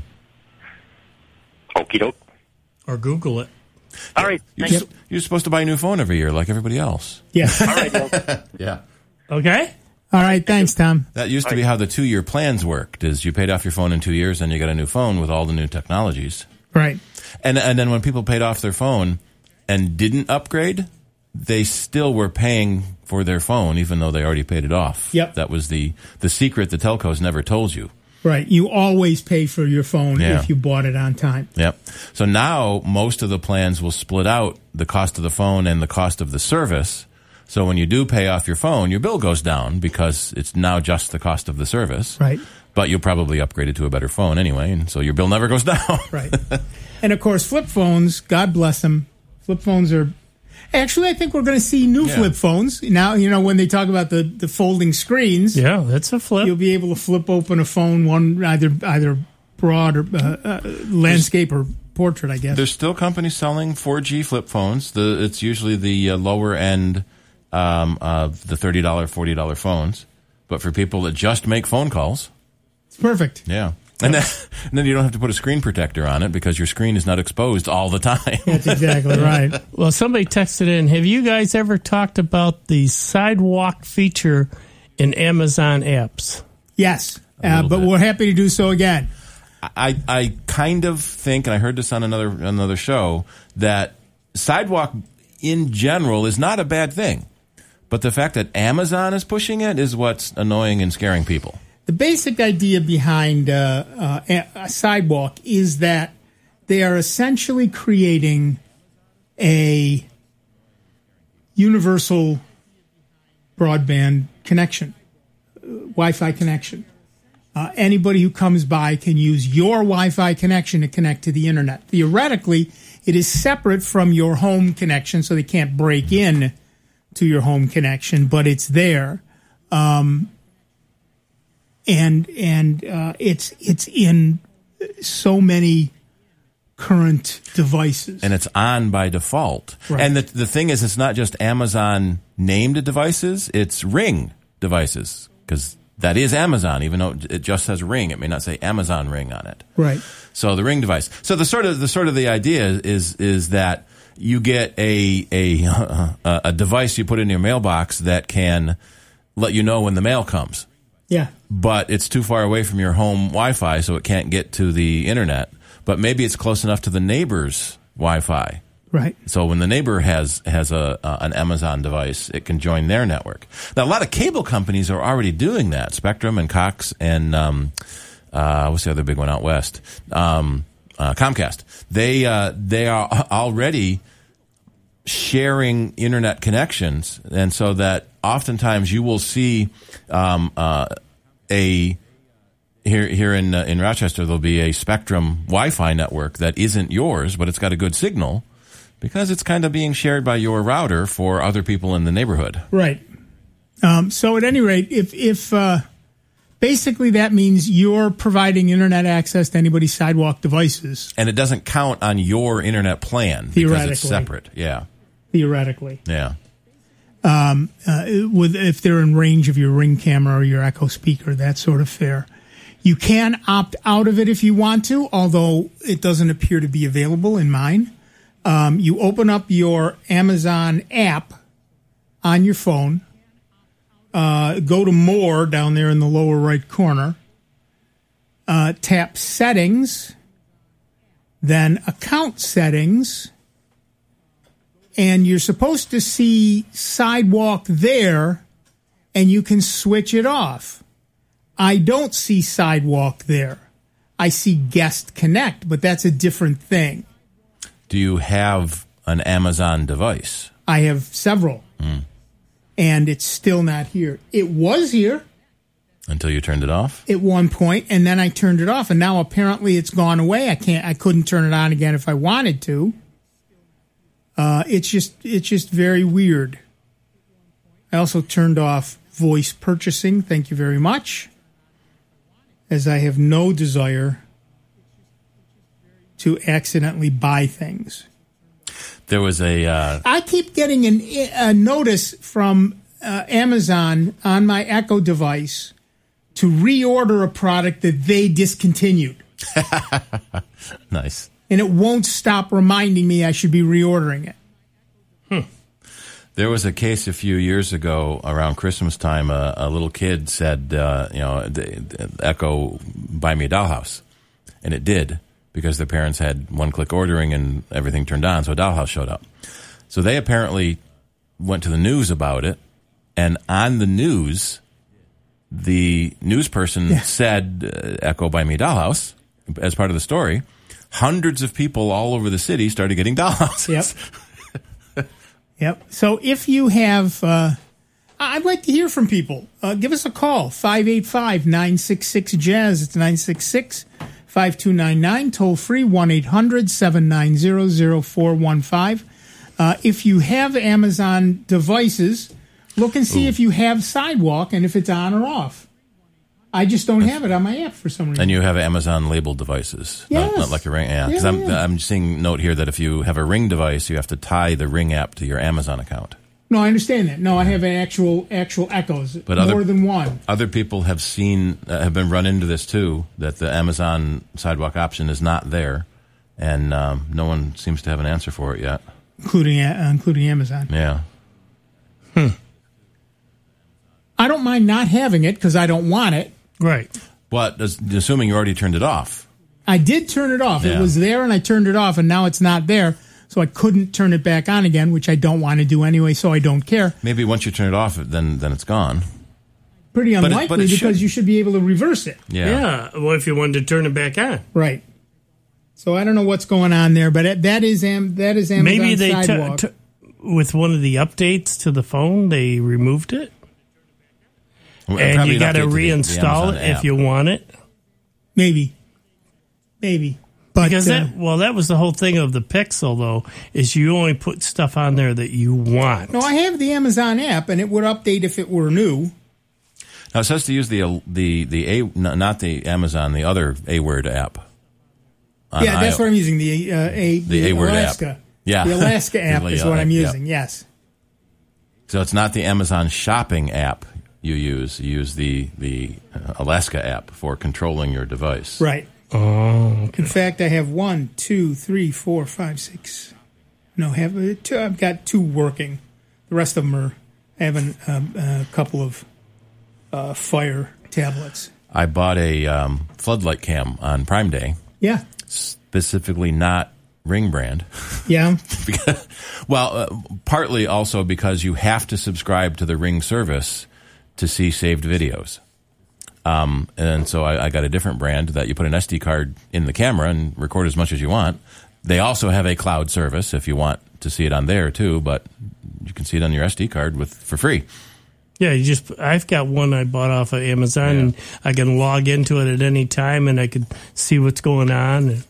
Okie doke. Or Google it. All right. You're, Thanks. s- you're supposed to buy a new phone every year like everybody else. Yeah. All right. Well, Yeah. Okay? All right. Thanks, Tom. That used to be how the two-year plans worked, is you paid off your phone in two years and you got a new phone with all the new technologies. Right. And and then when people paid off their phone and didn't upgrade, they still were paying for their phone even though they already paid it off. Yep. That was the, the secret the telcos never told you. Right. You always pay for your phone Yeah. if you bought it on time. Yep. So now most of the plans will split out the cost of the phone and the cost of the service. So when you do pay off your phone, your bill goes down because it's now just the cost of the service. Right. But you'll probably upgrade it to a better phone anyway, and so your bill never goes down. Right. And of course, flip phones, God bless them. Flip phones are. Actually, I think we're going to see new Yeah. flip phones. Now, you know, when they talk about the, the folding screens, Yeah, that's a flip. you'll be able to flip open a phone, one either either broad or uh, uh, landscape or portrait, I guess. There's still companies selling four G flip phones. The It's usually the uh, lower end, um, of the thirty dollars, forty dollars phones. But for people that just make phone calls, It's perfect. yeah. And then, and then you don't have to put a screen protector on it because your screen is not exposed all the time. That's exactly right. Well, somebody texted in, have you guys ever talked about the sidewalk feature in Amazon apps? Yes, uh, little but bit. we're happy to do so again. I, I kind of think, and I heard this on another another show, that sidewalk in general is not a bad thing. But the fact that Amazon is pushing it is what's annoying and scaring people. The basic idea behind uh, uh, a, a Sidewalk is that they are essentially creating a universal broadband connection, uh, Wi-Fi connection. Uh, anybody who comes by can use your Wi-Fi connection to connect to the internet. Theoretically, it is separate from your home connection, so they can't break in to your home connection, but it's there. Um, and and uh, it's it's in so many current devices. And it's on by default. Right. And the the thing is, it's not just Amazon named devices, it's Ring devices, because that is Amazon, even though it just says Ring. It may not say Amazon Ring on it. Right. So the Ring device. So the sort of the sort of the idea is is that you get a a uh, a device you put in your mailbox that can let you know when the mail comes. Yeah. But it's too far away from your home Wi-Fi, so it can't get to the internet. But maybe it's close enough to the neighbor's Wi-Fi. Right. So when the neighbor has has a uh, an Amazon device, it can join their network. Now, a lot of cable companies are already doing that. Spectrum and Cox and um, uh, what's the other big one out west? Um, uh, Comcast. They uh, they are already sharing internet connections, and so that oftentimes you will see um, uh, a here here in uh, in Rochester there'll be a Spectrum Wi-Fi network that isn't yours, but it's got a good signal because it's kind of being shared by your router for other people in the neighborhood. Right. Um, so at any rate, if if uh, basically that means you're providing internet access to anybody's Sidewalk devices, and it doesn't count on your internet plan because it's separate. Yeah. Theoretically. Yeah. Um, uh, with if they're in range of your Ring camera or your Echo speaker, that sort of fare. You can opt out of it if you want to, although it doesn't appear to be available in mine. Um, you open up your Amazon app on your phone, uh, go to More down there in the lower right corner, uh, tap Settings, then Account Settings, and you're supposed to see Sidewalk there, and you can switch it off. I don't see Sidewalk there. I see Guest Connect, but that's a different thing. Do you have an Amazon device? I have several, mm. and it's still not here. It was here until you turned it off at one point, and then I turned it off, and now apparently it's gone away. I can't. I couldn't turn it on again if I wanted to. Uh, it's just it's just very weird. I also turned off voice purchasing. Thank you very much, as I have no desire to accidentally buy things. There was a... Uh... I keep getting an, a notice from uh, Amazon on my Echo device to reorder a product that they discontinued. Nice. And it won't stop reminding me I should be reordering it. Hmm. There was a case a few years ago around Christmas time. A, a little kid said, uh, you know, the, the Echo, buy me a dollhouse. And it did, because their parents had one-click ordering and everything turned on, so a dollhouse showed up. So they apparently went to the news about it, and on the news, the news person yeah. said, uh, Echo, buy me a dollhouse, as part of the story. Hundreds of people all over the city started getting dollhouses. Yep. Yep. So if you have, uh, I'd like to hear from people. Uh, give us a call, five eight five, nine six six, jazz. It's nine six six, five two nine nine. Toll free, one eight hundred, seven nine zero, zero four one five. Uh, if you have Amazon devices, look and see Ooh. if you have Sidewalk and if it's on or off. I just don't have it on my app for some reason. And you have Amazon labeled devices, yes. not, not like a Ring. Yeah, because yeah, I'm yeah. I'm seeing note here that if you have a Ring device, you have to tie the Ring app to your Amazon account. No, I understand that. No, I have actual actual Echoes, but more other, than one. Other people have seen uh, have been run into this too, that the Amazon Sidewalk option is not there, and um, no one seems to have an answer for it yet, including uh, including Amazon. Yeah. Hmm. I don't mind not having it because I don't want it. Right. But assuming you already turned it off. I did turn it off. Yeah. It was there and I turned it off, and now it's not there. So I couldn't turn it back on again, which I don't want to do anyway, so I don't care. Maybe once you turn it off, then then it's gone. Pretty But it- unlikely but it because should- you should be able to reverse it. Yeah. Yeah. Well, if you wanted to turn it back on. Right. So I don't know what's going on there, but it, that is am, that is Amazon Maybe they t- Sidewalk. t- with one of the updates to the phone, they removed it. Well, And probably you an got to update the- the reinstall Amazon it if app. you want it. Maybe. Maybe. But Because uh, that, well, that was the whole thing of the Pixel, though, is you only put stuff on there that you want. no, I have the Amazon app, and it would update if it were new. Now it says to use the the the a no, not the Amazon, the other A Word app. on Yeah, that's iOS. what I'm using. The uh, a The A-word app. Alaska. Yeah. The Alaska app Really, is uh, what I'm yeah. using. Yes. So it's not the Amazon shopping app you use. You use the the uh, Alaska app for controlling your device. Right. Oh, In fact, I have one, two, three, four, five, six. No, have uh, two, I've got two working. The rest of them are having um, a couple of uh, Fire tablets. I bought a um, floodlight cam on Prime Day, Yeah. specifically not Ring brand. Yeah. Because, well, uh, partly also because you have to subscribe to the Ring service to see saved videos. Um, and so I, I got a different brand that you put an S D card in the camera and record as much as you want. They also have a cloud service if you want to see it on there too, but you can see it on your S D card with for free. yeah. You just I've got one I bought off of Amazon, Yeah. and I can log into it at any time, and I can see what's going on.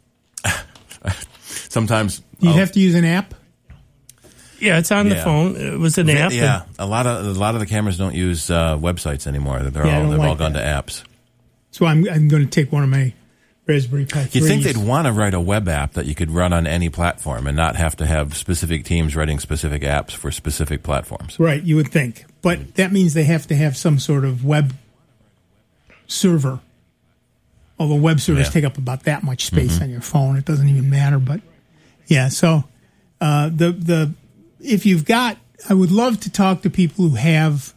Sometimes You I'll- have to use an app. Yeah, it's on the Yeah. phone. It was an app. Yeah, a lot of a lot of the cameras don't use uh, websites anymore. They're Yeah, I all don't they've all like gone that. to apps. So I'm I'm going to take one of my Raspberry Pi You think threes. they'd want to write a web app that you could run on any platform and not have to have specific teams writing specific apps for specific platforms? Right, you would think. But that means they have to have some sort of web server. Although web servers Yeah. take up about that much space on your phone, it doesn't even matter. But yeah, so uh, the the if you've got, I would love to talk to people who have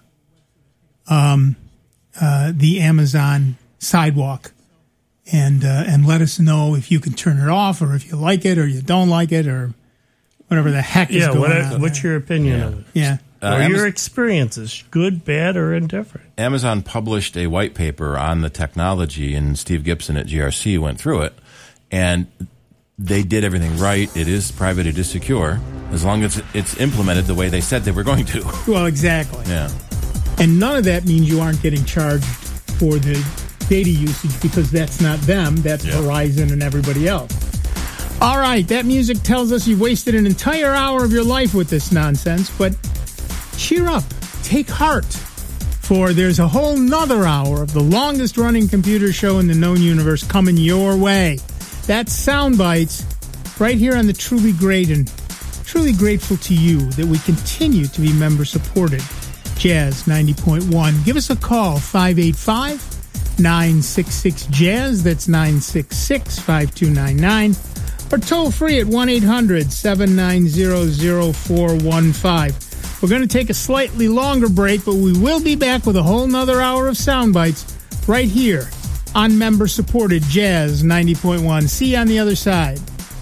um, uh, the Amazon Sidewalk, and uh, and let us know if you can turn it off, or if you like it, or you don't like it, or whatever the heck is Yeah. going What, on. what's there. your opinion of it? Yeah. Uh, or Amaz- your experiences, good, bad, or indifferent? Amazon published a white paper on the technology, and Steve Gibson at G R C went through it, and they did everything right. It is private, it is secure, as long as it's implemented the way they said they were going to. Well, exactly. Yeah. And none of that means you aren't getting charged for the data usage, because that's not them, that's Yeah. Verizon and everybody else. All right, that music tells us you've wasted an entire hour of your life with this nonsense, but cheer up, take heart, for there's a whole nother hour of the longest running computer show in the known universe coming your way. That's Sound Bites, right here on the Truly Great, and truly grateful to you that we continue to be member supported. Jazz ninety point one. Give us a call, five eight five, nine six six, Jazz. That's nine six six, five two nine nine. Or toll free at one eight hundred, seven nine zero, zero four one five. We're going to take a slightly longer break, but we will be back with a whole nother hour of Sound Bites right here on member-supported Jazz ninety point one. See you on the other side.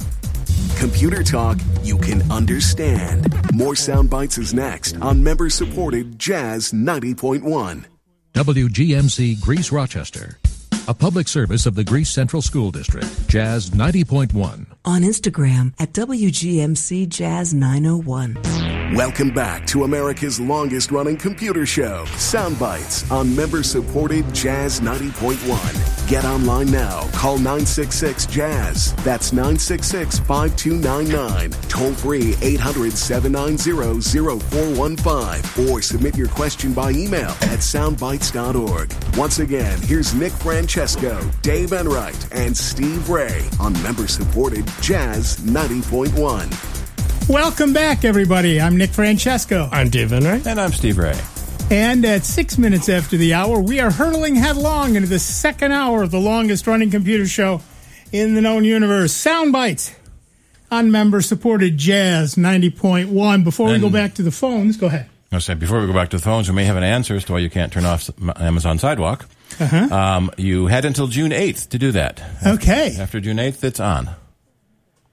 Computer talk you can understand. More Sound Bites is next on member-supported Jazz ninety point one. W G M C Greece Rochester, a public service of the Greece Central School District. Jazz ninety point one. On Instagram at W G M C Jazz nine oh one. Welcome back to America's longest running computer show, Sound Bites, on member-supported Jazz ninety point one. Get online now. Call nine six six, Jazz. That's nine six six, five two nine nine. Toll free eight hundred, seven nine zero, zero four one five. Or submit your question by email at soundbites dot org. Once again, here's Nick Francesco, Dave Enright, and Steve Ray on member-supported Jazz ninety point one. Welcome back, everybody. I'm Nick Francesco. I'm Dave Enright. And I'm Steve Ray. And at six minutes after the hour, we are hurtling headlong into the second hour of the longest-running computer show in the known universe, Sound Bites, on member-supported Jazz ninety point one. Before we And- go back to the phones, go ahead. I was saying, before we go back to the phones, we may have an answer as to why you can't turn off Amazon Sidewalk. Uh-huh. Um, you had until June eighth to do that. Okay. After June eighth, it's on.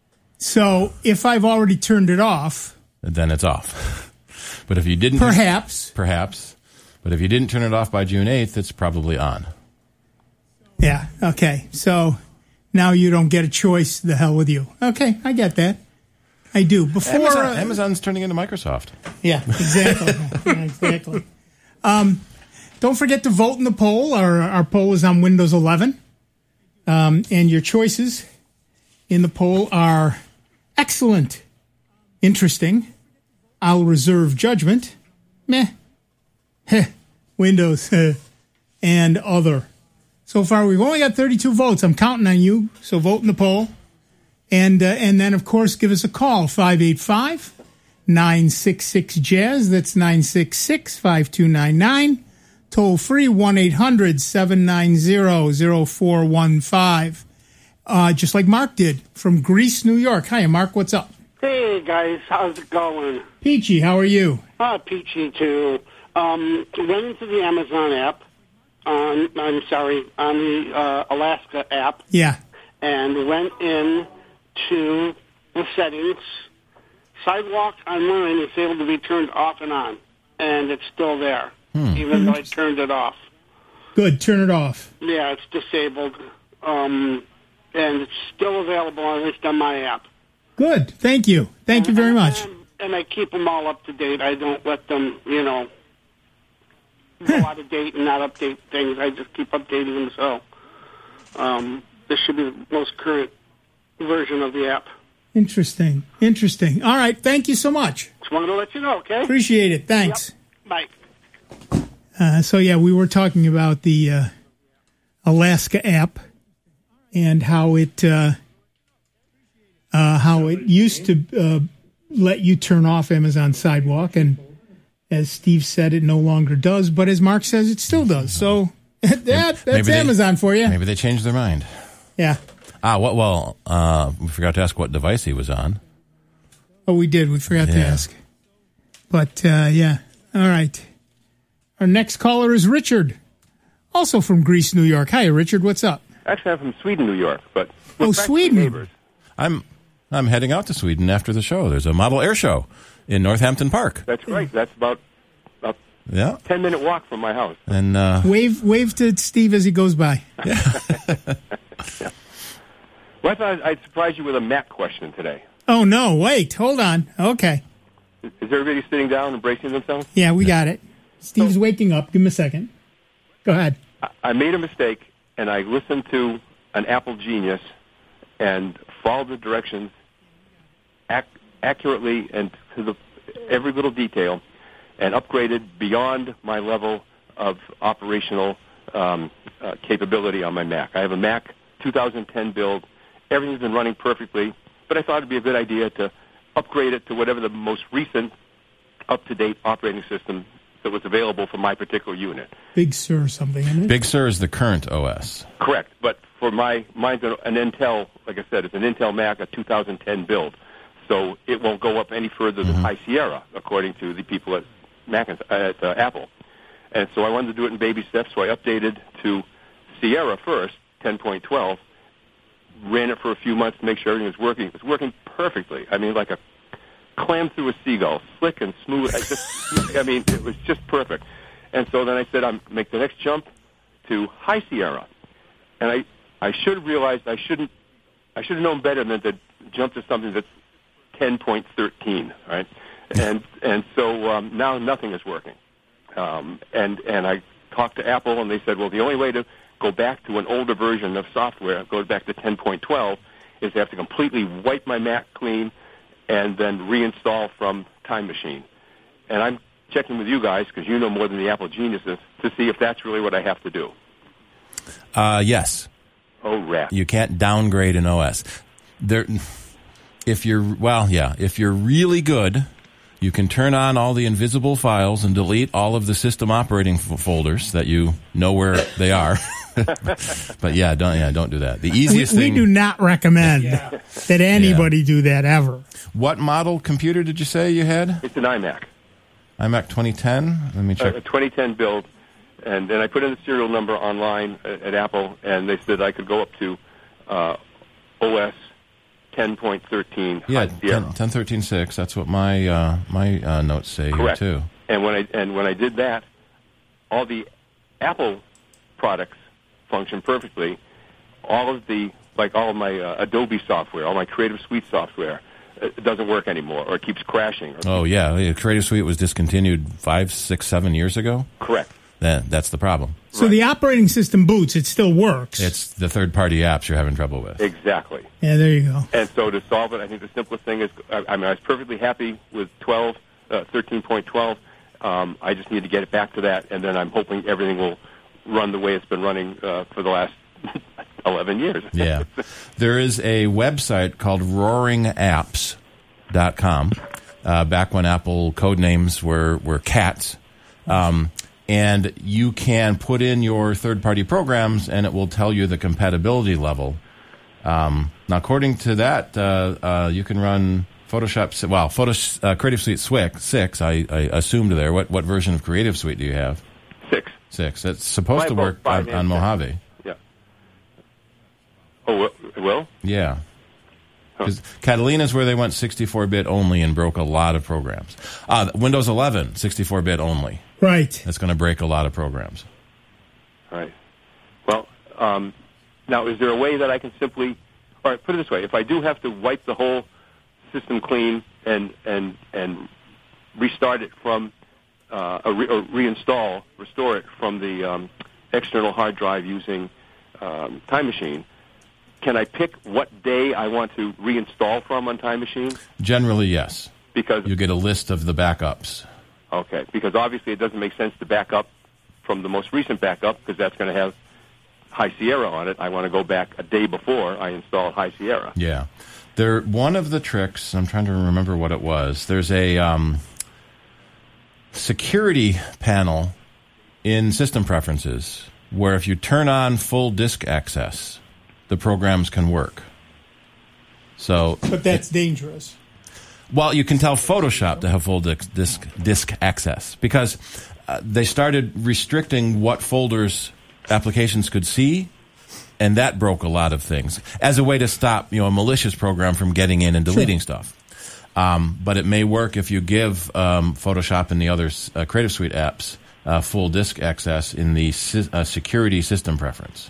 So if I've already turned it off, then it's off. But if you didn't, perhaps, perhaps. But if you didn't turn it off by June eighth, it's probably on. Yeah. Okay. So now you don't get a choice. The hell with you. Okay, I get that. I do. Before Amazon, uh, Amazon's turning into Microsoft. Yeah. Exactly. yeah, exactly. Um, don't forget to vote in the poll. Our our poll is on Windows eleven, um, and your choices in the poll are excellent, interesting, I'll reserve judgment, meh, heh, Windows, heh, and other. So far, we've only got thirty-two votes. I'm counting on you, so vote in the poll. And, uh, and then, of course, give us a call, five eight five, nine six six, jazz. That's nine six six, five two nine nine. Toll free, one eight hundred, seven nine zero, zero four one five. Uh, just like Mark did from Greece, New York. Hi, Mark. What's up? Hey, guys. How's it going? Peachy, how are you? Uh, peachy, too. Um, went into the Amazon app. On, I'm sorry, on the uh, Alaska app. Yeah. And went in to the settings. Sidewalk on mine is able to be turned off and on. And it's still there, hmm. even though I turned it off. Good. Turn it off. Yeah, it's disabled. Um, and it's still available, at least on my app. Good. Thank you. Thank and, you very much. And, and I keep them all up to date. I don't let them, you know, go out of date and not update things. I just keep updating them. So um, this should be the most current version of the app. Interesting. Interesting. All right. Thank you so much. Just wanted to let you know, okay? Appreciate it. Thanks. Yep. Bye. Uh, so, yeah, we were talking about the uh, Alaska app and how it uh, uh, how it used to uh, let you turn off Amazon Sidewalk, and as Steve said, it no longer does. But as Mark says, it still does. So that that's maybe Amazon they, for you. Maybe they changed their mind. Yeah. Ah, what? Well, uh, we forgot to ask what device he was on. Oh, we did. We forgot yeah. to ask. But uh, yeah. All right. Our next caller is Richard, also from Greece, New York. Hi, Richard. What's up? Actually, I'm from Sweden, New York, but oh, Sweden. Neighbors. I'm I'm heading out to Sweden after the show. There's a model air show in Northampton Park. That's right. That's about a yeah ten minute walk from my house. And uh, wave wave to Steve as he goes by. Yeah. yeah. Well, I thought I'd surprise you with a Mac question today. Oh no! Wait, hold on. Okay. Is, is everybody sitting down and bracing themselves? Yeah, we got it. Steve's so, waking up. Give him a second. Go ahead. I, I made a mistake, and I listened to an Apple Genius and followed the directions ac- accurately and to the every little detail, and upgraded beyond my level of operational um, uh, capability on my Mac. I have a Mac two thousand ten build. Everything's been running perfectly, but I thought it'd be a good idea to upgrade it to whatever the most recent, up-to-date operating system that was available for my particular unit. Big Sur or something, isn't it? Big Sur is the current O S. Correct, but for my mine's an Intel, like I said, it's an Intel Mac, a two thousand ten build, so it won't go up any further than mm-hmm. High Sierra, according to the people at Mac at uh, Apple. And so I wanted to do it in baby steps, so I updated to Sierra first, ten point twelve, ran it for a few months to make sure everything was working. It was working perfectly. I mean, like a clam through a seagull, slick and smooth. I just, I mean, it was just perfect. And so then I said, I'm make the next jump to High Sierra, and I, I should have realized I shouldn't, I should have known better than to jump to something that's ten point thirteen, right? And and so um, now nothing is working. Um, and and I talked to Apple, and they said, well, the only way to go back to an older version of software, go back to ten point twelve, is to have to completely wipe my Mac clean and then reinstall from Time Machine. And I'm checking with you guys, because you know more than the Apple geniuses, to see if that's really what I have to do. Uh, yes. Oh, rat. You can't downgrade an O S. There, if you're, well, yeah, if you're really good, you can turn on all the invisible files and delete all of the system operating f- folders that you know where they are. But yeah, don't yeah, don't do that. The easiest we, thing. We do not recommend yeah. that anybody yeah. do that ever. What model computer did you say you had? It's an iMac. iMac twenty ten. Let me check. Uh, a twenty ten build, and then I put in the serial number online at, at Apple, and they said I could go up to uh, O S ten point thirteen. Yeah, High Sierra. ten thirteen six. That's what my uh, my uh, notes say Correct. here too. And when I and when I did that, all the Apple products function perfectly. All of the like all of my uh, Adobe software, all my Creative Suite software, it doesn't work anymore, or it keeps crashing. Or Oh yeah, yeah, Creative Suite was discontinued five, six, seven years ago. Correct. That that's the problem. So right. The operating system boots; it still works. It's the third-party apps you're having trouble with. Exactly. Yeah, there you go. And so to solve it, I think the simplest thing is, I, I mean, I was perfectly happy with twelve, uh, thirteen point twelve. Um, I just need to get it back to that, and then I'm hoping everything will run the way it's been running uh, for the last eleven years. Yeah. There is a website called roaring apps dot com, uh, back when Apple code names were, were cats. Um, and you can put in your third-party programs, and it will tell you the compatibility level. Um, now, according to that, uh, uh, you can run Photoshop, well, Photo, uh, Creative Suite six, I, I assumed there. What, what version of Creative Suite do you have? Six. Six. It's supposed Five, to work five, on, on Mojave. Yeah. Oh, it will? Yeah. Because Catalina is where they went sixty-four bit only and broke a lot of programs. Uh, Windows eleven, sixty-four bit only. Right. That's going to break a lot of programs. Right. Well, um, now, is there a way that I can simply, all right, put it this way. If I do have to wipe the whole system clean and and and restart it from, uh, a re- or reinstall, restore it from the um, external hard drive using um, Time Machine, can I pick what day I want to reinstall from on Time Machine? Generally, yes. Because you get a list of the backups. Okay, because obviously it doesn't make sense to back up from the most recent backup because that's going to have High Sierra on it. I want to go back a day before I install High Sierra. Yeah. There, one of the tricks, I'm trying to remember what it was, there's a um, security panel in System Preferences where if you turn on full disk access, the programs can work. So, but that's dangerous. Well, you can tell Photoshop to have full disk disk, disk access because uh, they started restricting what folders applications could see, and that broke a lot of things as a way to stop, you know, a malicious program from getting in and deleting sure. stuff. Um, but it may work if you give um, Photoshop and the other uh, Creative Suite apps uh, full disk access in the si- uh, security system preference.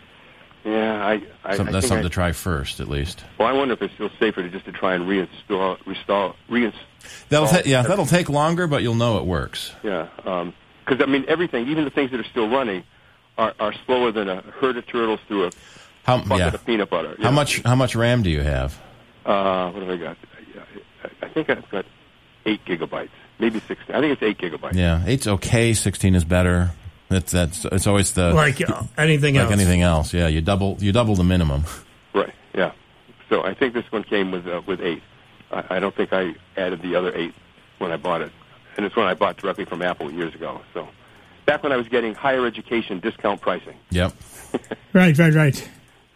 Yeah, I. I Some, I that's think something I, to try first, at least. Well, I wonder if it's still safer to just to try and reinstall, restall, reinstall. That'll ta- yeah, that'll take longer, but you'll know it works. Yeah, because um, I mean, everything, even the things that are still running, are, are slower than a herd of turtles through a how, bucket yeah. of peanut butter. How know? much? How much RAM do you have? Uh, what have I got? I, I think I've got eight gigabytes, maybe sixteen. I think it's eight gigabytes. Yeah, eight's okay. Sixteen is better. That's that's it's always the like uh, anything like else. anything else. Yeah, you double you double the minimum. Right. Yeah. So I think this one came with uh, with eight. I, I don't think I added the other eight when I bought it, and it's one I bought directly from Apple years ago. So back when I was getting higher education discount pricing. Yep. Right. Right. Right.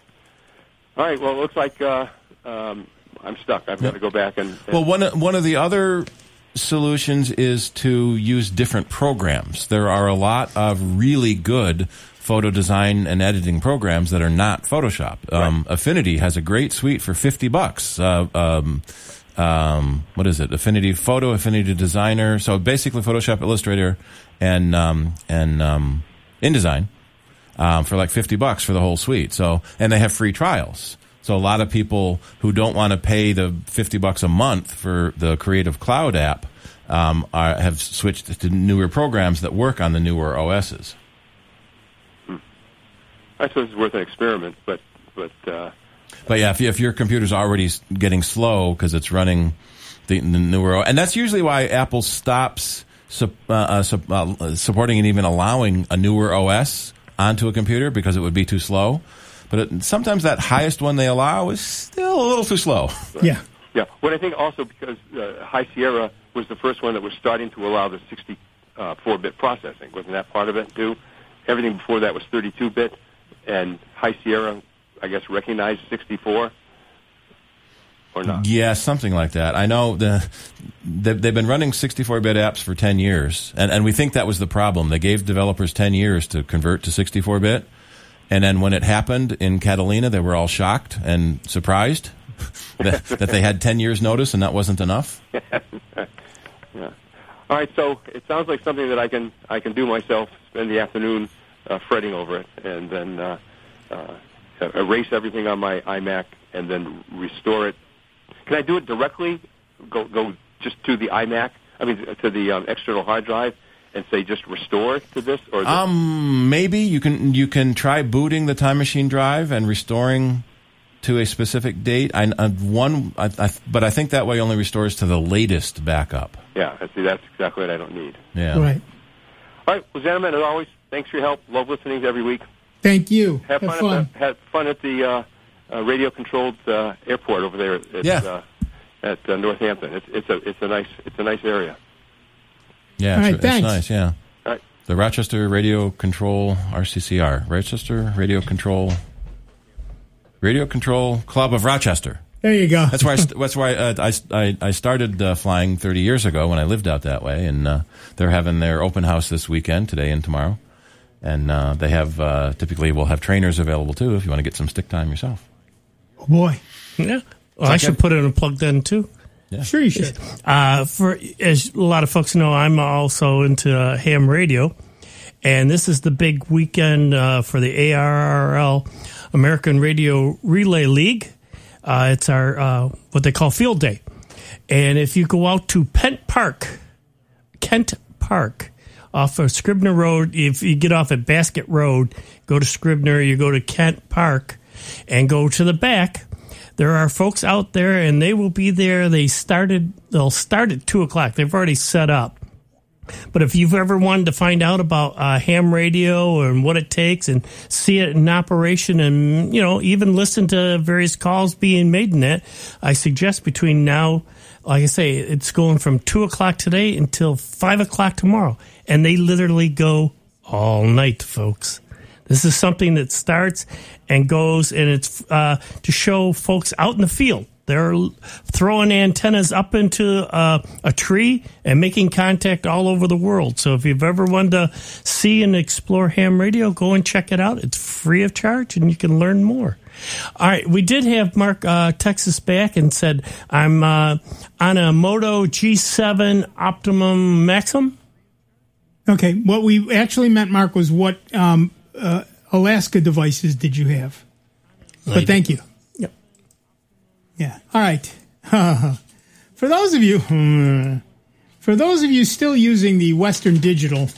All right. Well, it looks like uh, um, I'm stuck. I've yep. got to go back and, and. Well, one one of the other solutions is to use different programs. There are a lot of really good photo design and editing programs that are not Photoshop. Right. Um, Affinity has a great suite for fifty bucks. Uh, um, um, what is it? Affinity Photo, Affinity Designer. So basically, Photoshop, Illustrator, and um, and um, InDesign um, for like fifty bucks for the whole suite. So and they have free trials. So a lot of people who don't want to pay the fifty bucks a month for the Creative Cloud app um, are, have switched to newer programs that work on the newer O Ss. Hmm. I suppose it's worth an experiment, but but uh... but yeah, if, you, if your computer's already getting slow because it's running the, the newer, O S, and that's usually why Apple stops su- uh, uh, su- uh, supporting and even allowing a newer O S onto a computer because it would be too slow. But it, sometimes that highest one they allow is still a little too slow. Yeah. Yeah. What I think also because uh, High Sierra was the first one that was starting to allow the sixty-four bit processing. Wasn't that part of it, too? Everything before that was thirty-two bit, and High Sierra, I guess, recognized sixty-four, or not? Yeah, something like that. I know the they've, they've been running sixty-four bit apps for ten years, and, and we think that was the problem. They gave developers ten years to convert to sixty-four bit. And then when it happened in Catalina, they were all shocked and surprised that, that they had ten years notice and that wasn't enough? Yeah. All right, so it sounds like something that I can I can do myself, spend the afternoon uh, fretting over it, and then uh, uh, erase everything on my iMac and then restore it. Can I do it directly? Go go just to the iMac, I mean, to the um, external hard drive, and say just restore to this? Or this? Um, maybe you can you can try booting the Time Machine drive and restoring to a specific date. I, I one, I, I, but I think that way only restores to the latest backup. Yeah, see, that's exactly what I don't need. Yeah. Right. All right, well, gentlemen, as always, thanks for your help. Love listening every week. Thank you. Have, Have fun, fun. At the, have fun at the uh, uh, radio-controlled uh, airport over there at Yeah. uh, at uh, Northampton. It's it's a it's a nice it's a nice area. Yeah, All it's, right, it's thanks. nice. Yeah. All right. The Rochester Radio Control R C C R, Rochester Radio Control Radio Control Club of Rochester. There you go. That's why. I, st- that's why uh, I, I I started uh, flying thirty years ago when I lived out that way, and uh, they're having their open house this weekend, today and tomorrow, and uh, they have uh, typically will have trainers available too if you want to get some stick time yourself. Oh, boy. Yeah. Well, I should put it in a plug then too. Yeah. Sure you should. Uh, for as a lot of folks know, I'm also into uh, ham radio, and this is the big weekend uh, for the A R R L American Radio Relay League. Uh, it's our uh, what they call field day, and if you go out to Kent Park, Kent Park, off of Scribner Road, if you get off at Basket Road, go to Scribner, you go to Kent Park, and go to the back. There are folks out there, and they will be there. They started. They'll start at two o'clock. They've already set up. But if you've ever wanted to find out about uh, ham radio and what it takes, and see it in operation, and you know, even listen to various calls being made in it, I suggest between now, like I say, it's going from two o'clock today until five o'clock tomorrow, and they literally go all night, folks. This is something that starts and goes, and it's uh, to show folks out in the field. They're throwing antennas up into uh, a tree and making contact all over the world. So if you've ever wanted to see and explore ham radio, go and check it out. It's free of charge, and you can learn more. All right, we did have Mark uh, Texas back and said, I'm uh, on a Moto G seven Optimum Maximum. Okay, what we actually meant, Mark, was what um, uh, Alaska devices did you have? But thank you. Yep. Yeah. All right. For those of you, for those of you still using the Western Digital,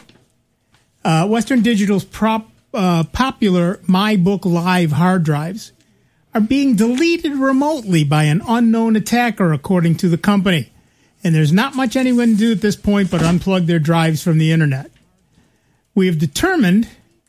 uh, Western Digital's prop, uh, popular MyBook Live hard drives are being deleted remotely by an unknown attacker, according to the company. And there's not much anyone can do at this point but unplug their drives from the internet. We have determined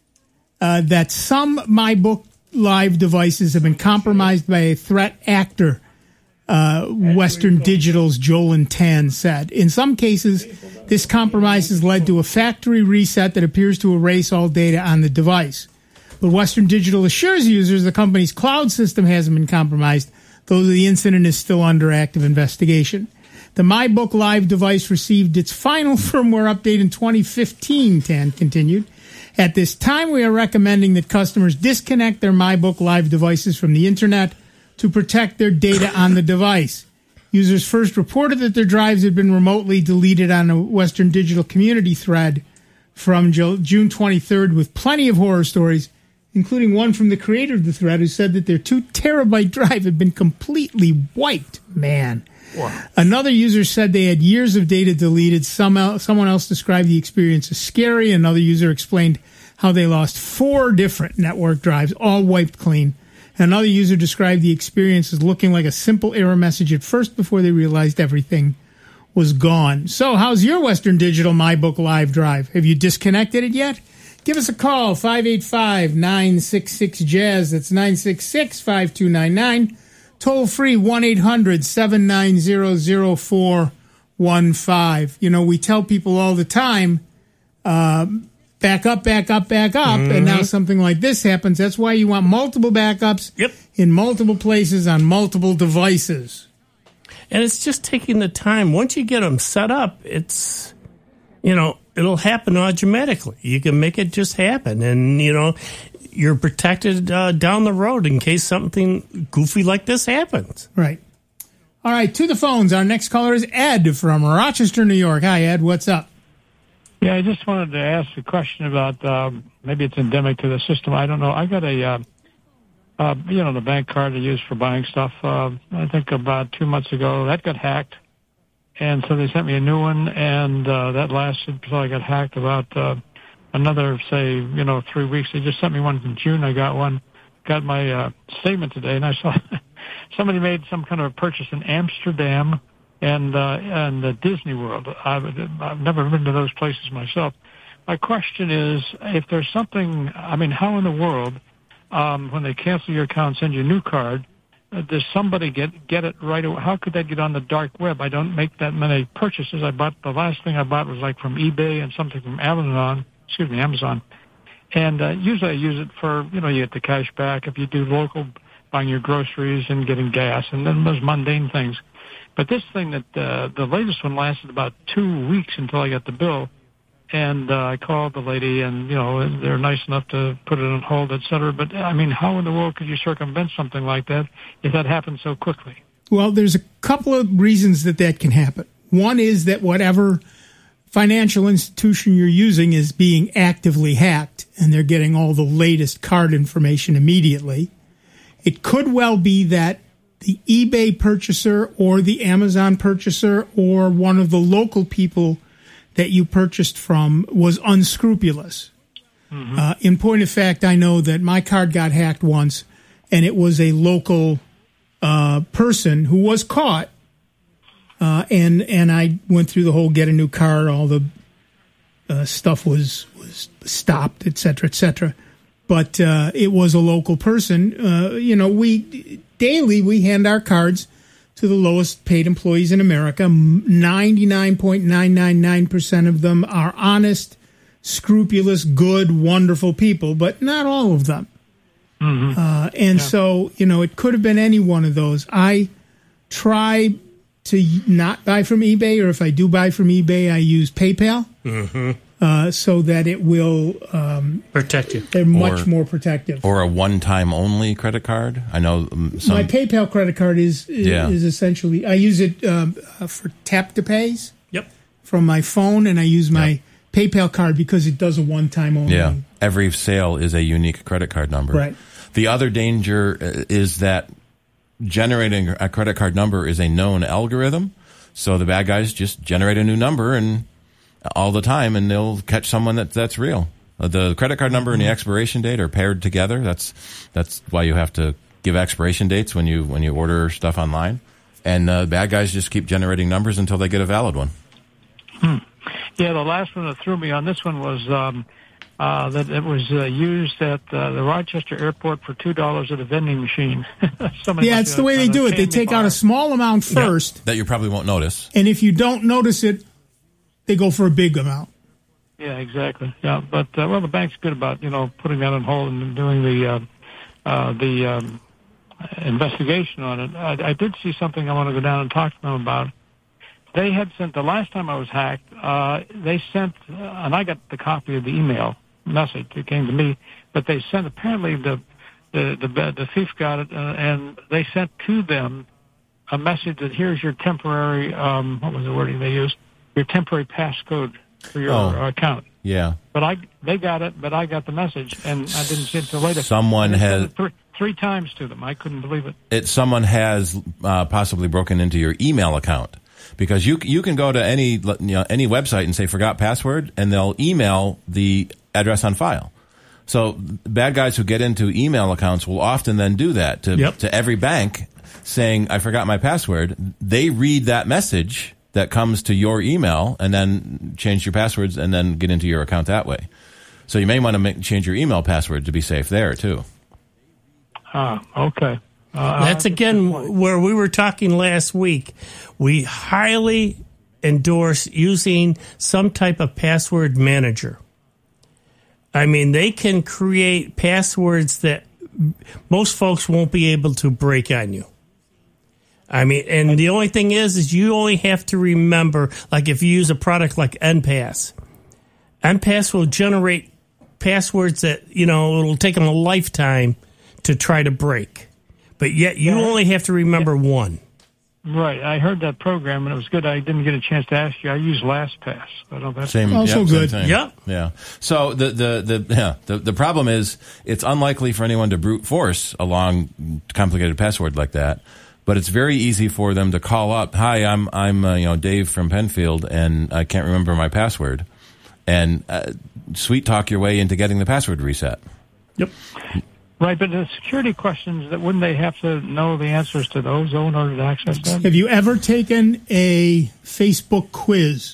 uh, that some MyBook Live devices have been compromised by a threat actor, uh, Western Digital's Jolin Tan said. In some cases, this compromise has led to a factory reset that appears to erase all data on the device. But Western Digital assures users the company's cloud system hasn't been compromised, though the incident is still under active investigation. The MyBook Live device received its final firmware update in twenty fifteen, Tan continued. At this time, we are recommending that customers disconnect their MyBook Live devices from the internet to protect their data on the device. Users first reported that their drives had been remotely deleted on a Western Digital community thread from June twenty-third with plenty of horror stories, including one from the creator of the thread who said that their two terabyte drive had been completely wiped. Man. Wow. Another user said they had years of data deleted. Some el- someone else described the experience as scary. Another user explained how they lost four different network drives, all wiped clean. Another user described the experience as looking like a simple error message at first before they realized everything was gone. So how's your Western Digital MyBook Live drive? Have you disconnected it yet? Give us a call, five eight five, nine six six, jazz. That's nine six six, five two nine nine. Toll free, one eight hundred, seven nine zero, zero four one five. You know, we tell people all the time, uh, back up, back up, back up, mm-hmm. and now something like this happens. That's why you want multiple backups yep. in multiple places on multiple devices. And it's just taking the time. Once you get them set up, it's, you know, it'll happen automatically. You can make it just happen. And, you know, you're protected uh, down the road in case something goofy like this happens. Right. All right, to the phones. Our next caller is Ed from Rochester, New York. Hi, Ed. What's up? Yeah, I just wanted to ask a question about um, maybe it's endemic to the system. I don't know. I got a, uh, uh, you know, the bank card I use for buying stuff. Uh, I think about two months ago that got hacked, and so they sent me a new one, and uh, that lasted until I got hacked about uh, another, say, you know, three weeks. They just sent me one in June. I got one, got my uh, statement today, and I saw somebody made some kind of a purchase in Amsterdam and uh, and uh, Disney World. I've, I've never been to those places myself. My question is, if there's something, I mean, how in the world, um, when they cancel your account and send you a new card, uh, does somebody get get it right away? How could that get on the dark web? I don't make that many purchases. I bought, the last thing I bought was like from eBay and something from Amazon, excuse me, Amazon. And uh, usually I use it for, you know, you get the cash back if you do local, buying your groceries and getting gas, and then those mundane things. But this thing that uh, the latest one lasted about two weeks until I got the bill, and uh, I called the lady, and you know they're nice enough to put it on hold, et cetera. But I mean, how in the world could you circumvent something like that if that happened so quickly? Well, there's a couple of reasons that that can happen. One is that whatever financial institution you're using is being actively hacked, and they're getting all the latest card information immediately. It could well be that the eBay purchaser or the Amazon purchaser or one of the local people that you purchased from was unscrupulous. Mm-hmm. Uh, in point of fact, I know that my card got hacked once, and it was a local uh, person who was caught, uh, and and I went through the whole get a new card, all the uh, stuff was, was stopped, et cetera, et cetera. But uh, it was a local person. Uh, you know, we... Daily, we hand our cards to the lowest paid employees in America. ninety-nine point nine nine nine percent of them are honest, scrupulous, good, wonderful people, but not all of them. Mm-hmm. Uh, and yeah. so, you know, it could have been any one of those. I try to not buy from eBay, or if I do buy from eBay, I use PayPal. Mm-hmm. Uh, so that it will um, protect you. They're much or, more protective. Or a one-time only credit card. I know some. My PayPal credit card is is, yeah. is essentially, I use it um, for tap to pays. Yep. From my phone, and I use my yep. PayPal card because it does a one-time only. Yeah. Every sale is a unique credit card number. Right. The other danger is that generating a credit card number is a known algorithm, so the bad guys just generate a new number and. All the time, and they'll catch someone that that's real. Uh, the credit card number and the expiration date are paired together. That's that's why you have to give expiration dates when you when you order stuff online. And uh, bad guys just keep generating numbers until they get a valid one. Hmm. Yeah, the last one that threw me on this one was um, uh, that it was uh, used at uh, the Rochester airport for two dollars at a vending machine. Yeah, it's the way they do it. They take out a small amount first. Yeah, that you probably won't notice. And if you don't notice it, they go for a big amount. Yeah, exactly. Yeah, but uh, well, the bank's good about you know putting that on hold and doing the uh, uh, the um, investigation on it. I, I did see something I want to go down and talk to them about. They had sent the last time I was hacked. Uh, they sent, uh, and I got the copy of the email message. It came to me, but they sent apparently the the the, the thief got it, uh, and they sent to them a message that here's your temporary um, what was the wording they used? Your temporary passcode for your oh, account. Yeah. But I, they got it, but I got the message, and I didn't see it until later. Someone has three, three times to them. I couldn't believe it. It someone has uh, possibly broken into your email account, because you you can go to any you know, any website and say forgot password, and they'll email the address on file. So bad guys who get into email accounts will often then do that to yep. to every bank, saying I forgot my password. They read that message that comes to your email and then change your passwords and then get into your account that way. So you may want to make, change your email password to be safe there too. Ah, okay. Uh, That's again where we were talking last week. We highly endorse using some type of password manager. I mean, they can create passwords that most folks won't be able to break on you. I mean, and the only thing is, is you only have to remember, like if you use a product like N Pass, N Pass will generate passwords that, you know, it'll take them a lifetime to try to break. But yet you Yeah. only have to remember one. Right. I heard that program, and it was good. I didn't get a chance to ask you. I use LastPass. I don't know if that's Same, Also yep, good. Same thing. Yep. Yeah. So the the the yeah the the problem is it's unlikely for anyone to brute force a long, complicated password like that. But it's very easy for them to call up. Hi, I'm I'm uh, you know Dave from Penfield, and I can't remember my password, and uh, sweet talk your way into getting the password reset. Yep. right. But the security questions, that wouldn't they have to know the answers to those in order to access them? Have you ever taken a Facebook quiz?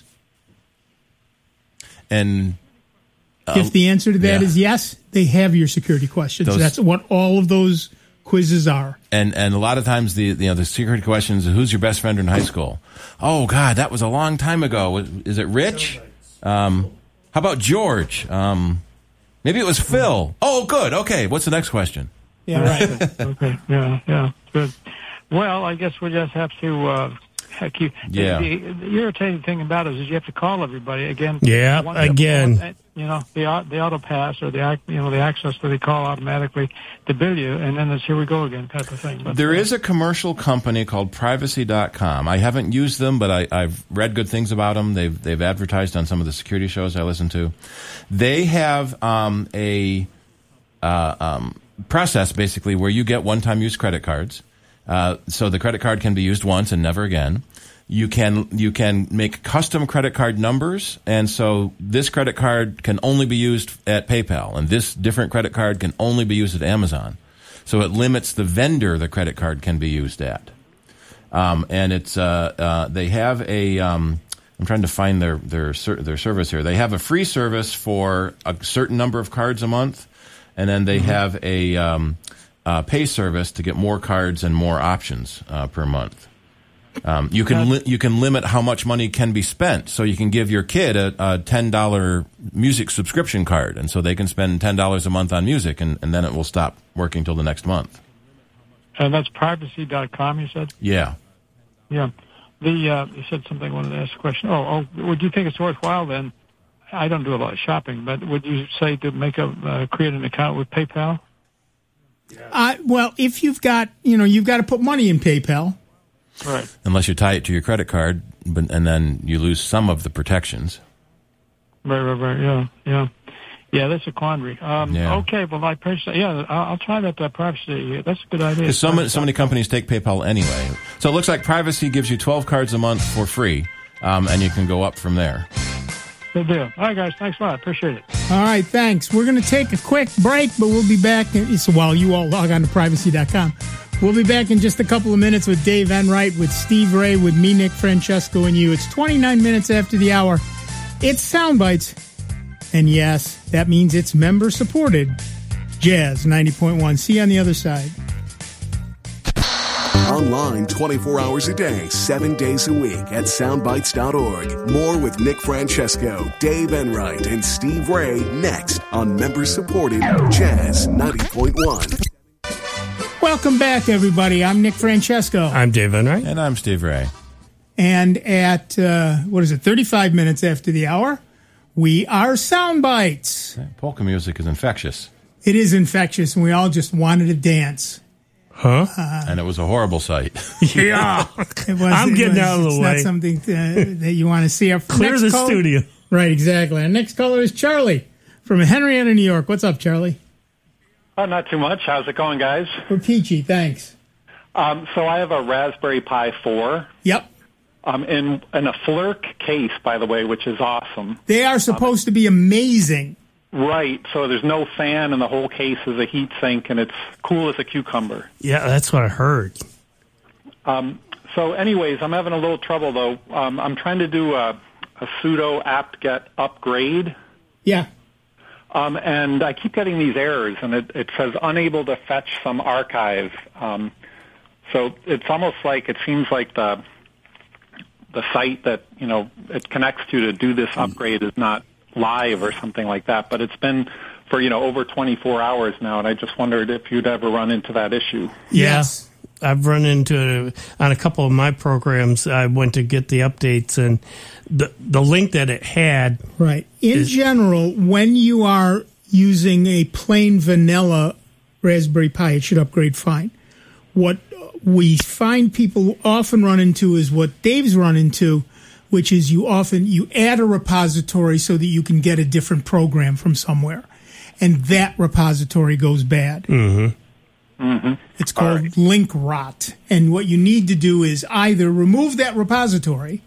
And uh, If the answer to that yeah. is yes, they have your security questions. Those- That's what all of those quizzes are. And and a lot of times the you know the security questions: who's your best friend in high school? Oh God, that was a long time ago. Is it Rich? Um, how about George? Um, maybe it was Phil. Oh, good. Okay, what's the next question? Yeah, right. Okay. Yeah. Yeah. Good. Well, I guess we just have to. Uh, heck, you, Yeah. The, the irritating thing about it is you have to call everybody again. Yeah, One- again. one- You know, the au- the auto pass or the ac- you know the access that they call automatically to bill you, and then it's here we go again type of thing. But, There uh, is a commercial company called privacy dot com. I haven't used them, but I, I've read good things about them. They've they've advertised on some of the security shows I listen to. They have um, a uh, um, process basically where you get one-time use credit cards. Uh, so the credit card can be used once and never again. You can you can make custom credit card numbers, and so this credit card can only be used at PayPal, and this different credit card can only be used at Amazon. So it limits the vendor the credit card can be used at. Um, and it's uh, uh, they have a um, I'm trying to find their their ser- their service here. They have a free service for a certain number of cards a month, and then they mm-hmm. have a um, uh, pay service to get more cards and more options uh, per month. Um, you can li- you can limit how much money can be spent, so you can give your kid a, a ten dollar music subscription card, and so they can spend ten dollars a month on music, and, and then it will stop working till the next month. And that's privacy dot com, you said? Yeah. Yeah. The uh, you said something. I wanted to ask a question. Oh, oh, would you think it's worthwhile then? I don't do a lot of shopping, but would you say to make a uh, create an account with PayPal? Uh, well, if you've got, you know, you've got to put money in PayPal. Right. Unless you tie it to your credit card, but, and then you lose some of the protections. Right, right, right. Yeah, yeah. Yeah, that's a quandary. Um, Yeah. Okay, well, I appreciate Yeah, I'll, I'll try that uh, privacy. That's a good idea. Because so many, so many companies take PayPal anyway. So it looks like Privacy gives you twelve cards a month for free, um, and you can go up from there. Good deal. All right, guys. Thanks a lot. Appreciate it. All right, thanks. We're going to take a quick break, but we'll be back. In, so while you all log on to privacy dot com, we'll be back in just a couple of minutes with Dave Enright, with Steve Ray, with me, Nick Francesco, and you. It's twenty-nine minutes after the hour. It's Sound Bites. And yes, that means it's member-supported. Jazz ninety point one. See you on the other side. Online twenty-four hours a day, seven days a week at soundbites dot org. More with Nick Francesco, Dave Enright, and Steve Ray next on member-supported Jazz ninety point one. Welcome back, everybody. I'm Nick Francesco. I'm Dave Enright. And I'm Steve Ray. And at, uh, what is it, thirty-five minutes after the hour, we are Sound Bites. Polka music is infectious. It is infectious, and we all just wanted to dance. Huh? Uh, and it was a horrible sight. Yeah. It was, I'm it getting was, out of the it's way. Not something to, that you want to see. Our Clear next the caller- studio. Right, exactly. Our next caller is Charlie from Henrietta, New York. What's up, Charlie? Oh, not too much. How's it going, guys? We're peachy, thanks. Um, so I have a Raspberry Pi four. Yep. Um, in, in a Flirk case, by the way, which is awesome. They are supposed um, to be amazing. Right. So there's no fan, and the whole case is a heat sink, and it's cool as a cucumber. Yeah, that's what I heard. Um, so anyways, I'm having a little trouble, though. Um, I'm trying to do a, a sudo apt-get upgrade. Yeah. Um, and I keep getting these errors, and it, it says unable to fetch some archive. Um, so it's almost like it seems like the the site that, you know, it connects to to do this upgrade is not live or something like that. But it's been for, you know, over twenty-four hours now, and I just wondered if you'd ever run into that issue. Yes. I've run into on a couple of my programs. I went to get the updates, and the the link that it had. Right. In is, general, when you are using a plain vanilla Raspberry Pi, it should upgrade fine. What we find people often run into is what Dave's run into, which is you often you add a repository so that you can get a different program from somewhere, and that repository goes bad. Mm-hmm. Mm-hmm. It's called right. link rot. And what you need to do is either remove that repository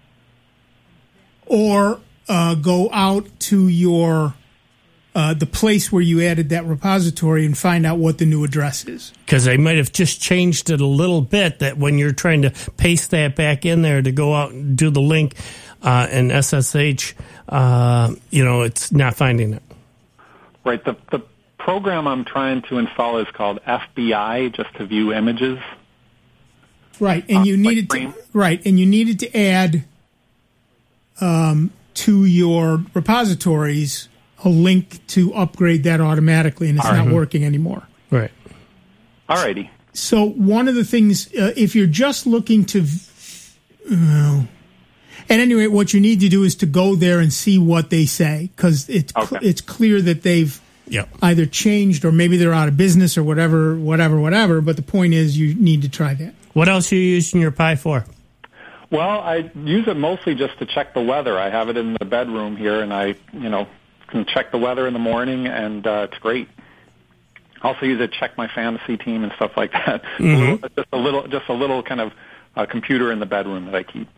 or uh, go out to your uh, the place where you added that repository and find out what the new address is. Because they might have just changed it a little bit, that when you're trying to paste that back in there to go out and do the link uh, in S S H, uh, you know, it's not finding it. Right. The, the program I'm trying to install is called F B I, just to view images. Right, and you needed to right, and you needed to add um, to your repositories a link to upgrade that automatically, and it's not working anymore. Right. Alrighty. So one of the things, uh, if you're just looking to, uh, at any rate, what you need to do is to go there and see what they say, because it's Okay. it's clear that they've Yep. either changed or maybe they're out of business or whatever, whatever, whatever. But the point is, you need to try that. What else are you using your Pi for? Well, I use it mostly just to check the weather. I have it in the bedroom here, and I, you know, can check the weather in the morning, and uh, it's great. I also use it to check my fantasy team and stuff like that. Mm-hmm. A little, just a little, just a little kind of uh, computer in the bedroom that I keep.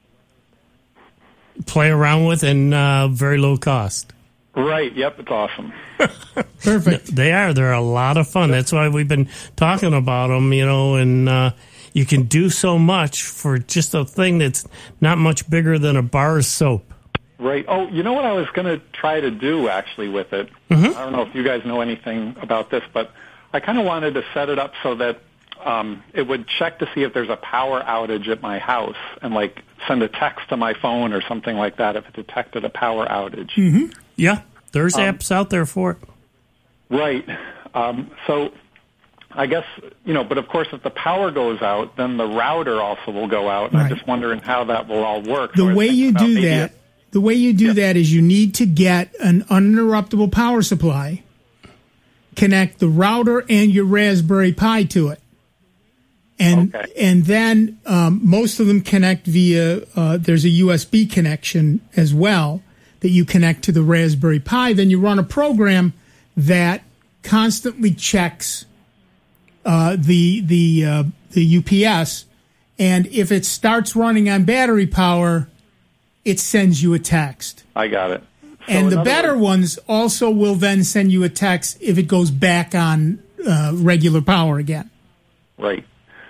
Play around with and uh, very low cost. Right. Yep. It's awesome. Perfect. They are. They're a lot of fun. That's why we've been talking about them, you know, and uh, you can do so much for just a thing that's not much bigger than a bar of soap. Right. Oh, you know what I was going to try to do actually with it? Mm-hmm. I don't know if you guys know anything about this, but I kind of wanted to set it up so that um, it would check to see if there's a power outage at my house and like send a text to my phone or something like that if it detected a power outage. Mm-hmm. Yeah, there's Um, apps out there for it. Right. Um, so I guess, you know, but of course if the power goes out, then the router also will go out. And Right. I'm just wondering how that will all work. The So I was way thinking you about do maybe that, it- the way you do that is you need to get an uninterruptible power supply, connect the router and your Raspberry Pi to it. And Okay. and then um, most of them connect via, uh, there's a U S B connection as well that you connect to the Raspberry Pi. Then you run a program that constantly checks uh, the the uh, the U P S, and if it starts running on battery power, it sends you a text. I got it. So And in the other better words- ones also will then send you a text if it goes back on uh, regular power again. Right.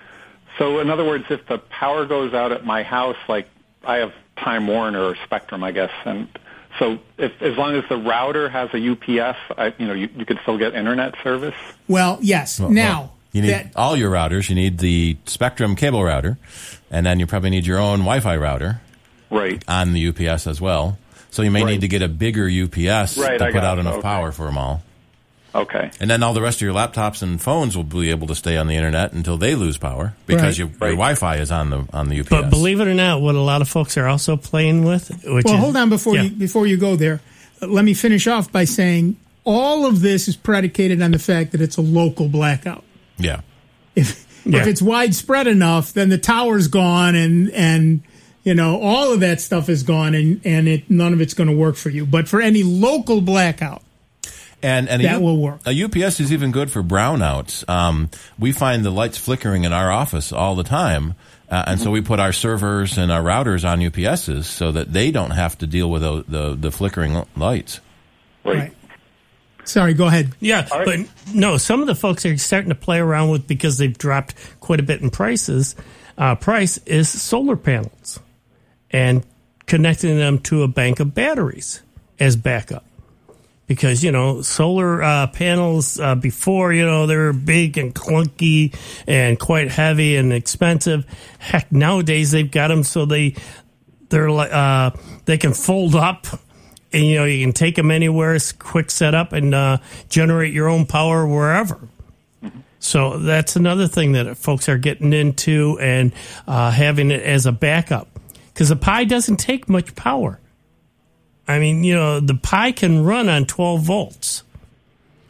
So in other words, if the power goes out at my house, like I have Time Warner or Spectrum, I guess, and so if, as long as the router has a U P S, I, you know, you, you could still get internet service. Well, yes. Well, now, well, you need that, all your routers. You need the Spectrum cable router, and then you probably need your own Wi-Fi router, right, on the U P S as well. So you may Right. need to get a bigger U P S Right, to I put got out it. enough Okay. power for them all. Okay. And then all the rest of your laptops and phones will be able to stay on the internet until they lose power because Right. your, Right. your Wi-Fi is on the on the U P S. But believe it or not, what a lot of folks are also playing with, which well, is, hold on before yeah. you before you go there. Uh, Let me finish off by saying all of this is predicated on the fact that it's a local blackout. Yeah. If Yeah. if it's widespread enough, then the tower's gone and and you know all of that stuff is gone and and it none of it's going to work for you. But for any local blackout, And, and a that U- will work. A U P S is even good for brownouts. Um, we find the lights flickering in our office all the time, uh, and so we put our servers and our routers on U P S's so that they don't have to deal with the the, the flickering lights. Right. Right. Sorry, go ahead. Yeah, but no, some of the folks are starting to play around with, because they've dropped quite a bit in prices, uh, price is solar panels and connecting them to a bank of batteries as backup. Because, you know, solar uh, panels uh, before, you know, they were big and clunky and quite heavy and expensive. Heck, nowadays they've got them so they, they're like, uh, they can fold up. And, you know, you can take them anywhere, it's quick setup, and uh, generate your own power wherever. Mm-hmm. So that's another thing that folks are getting into, and uh, having it as a backup. Because the Pi doesn't take much power. I mean, you know, the Pi can run on twelve volts.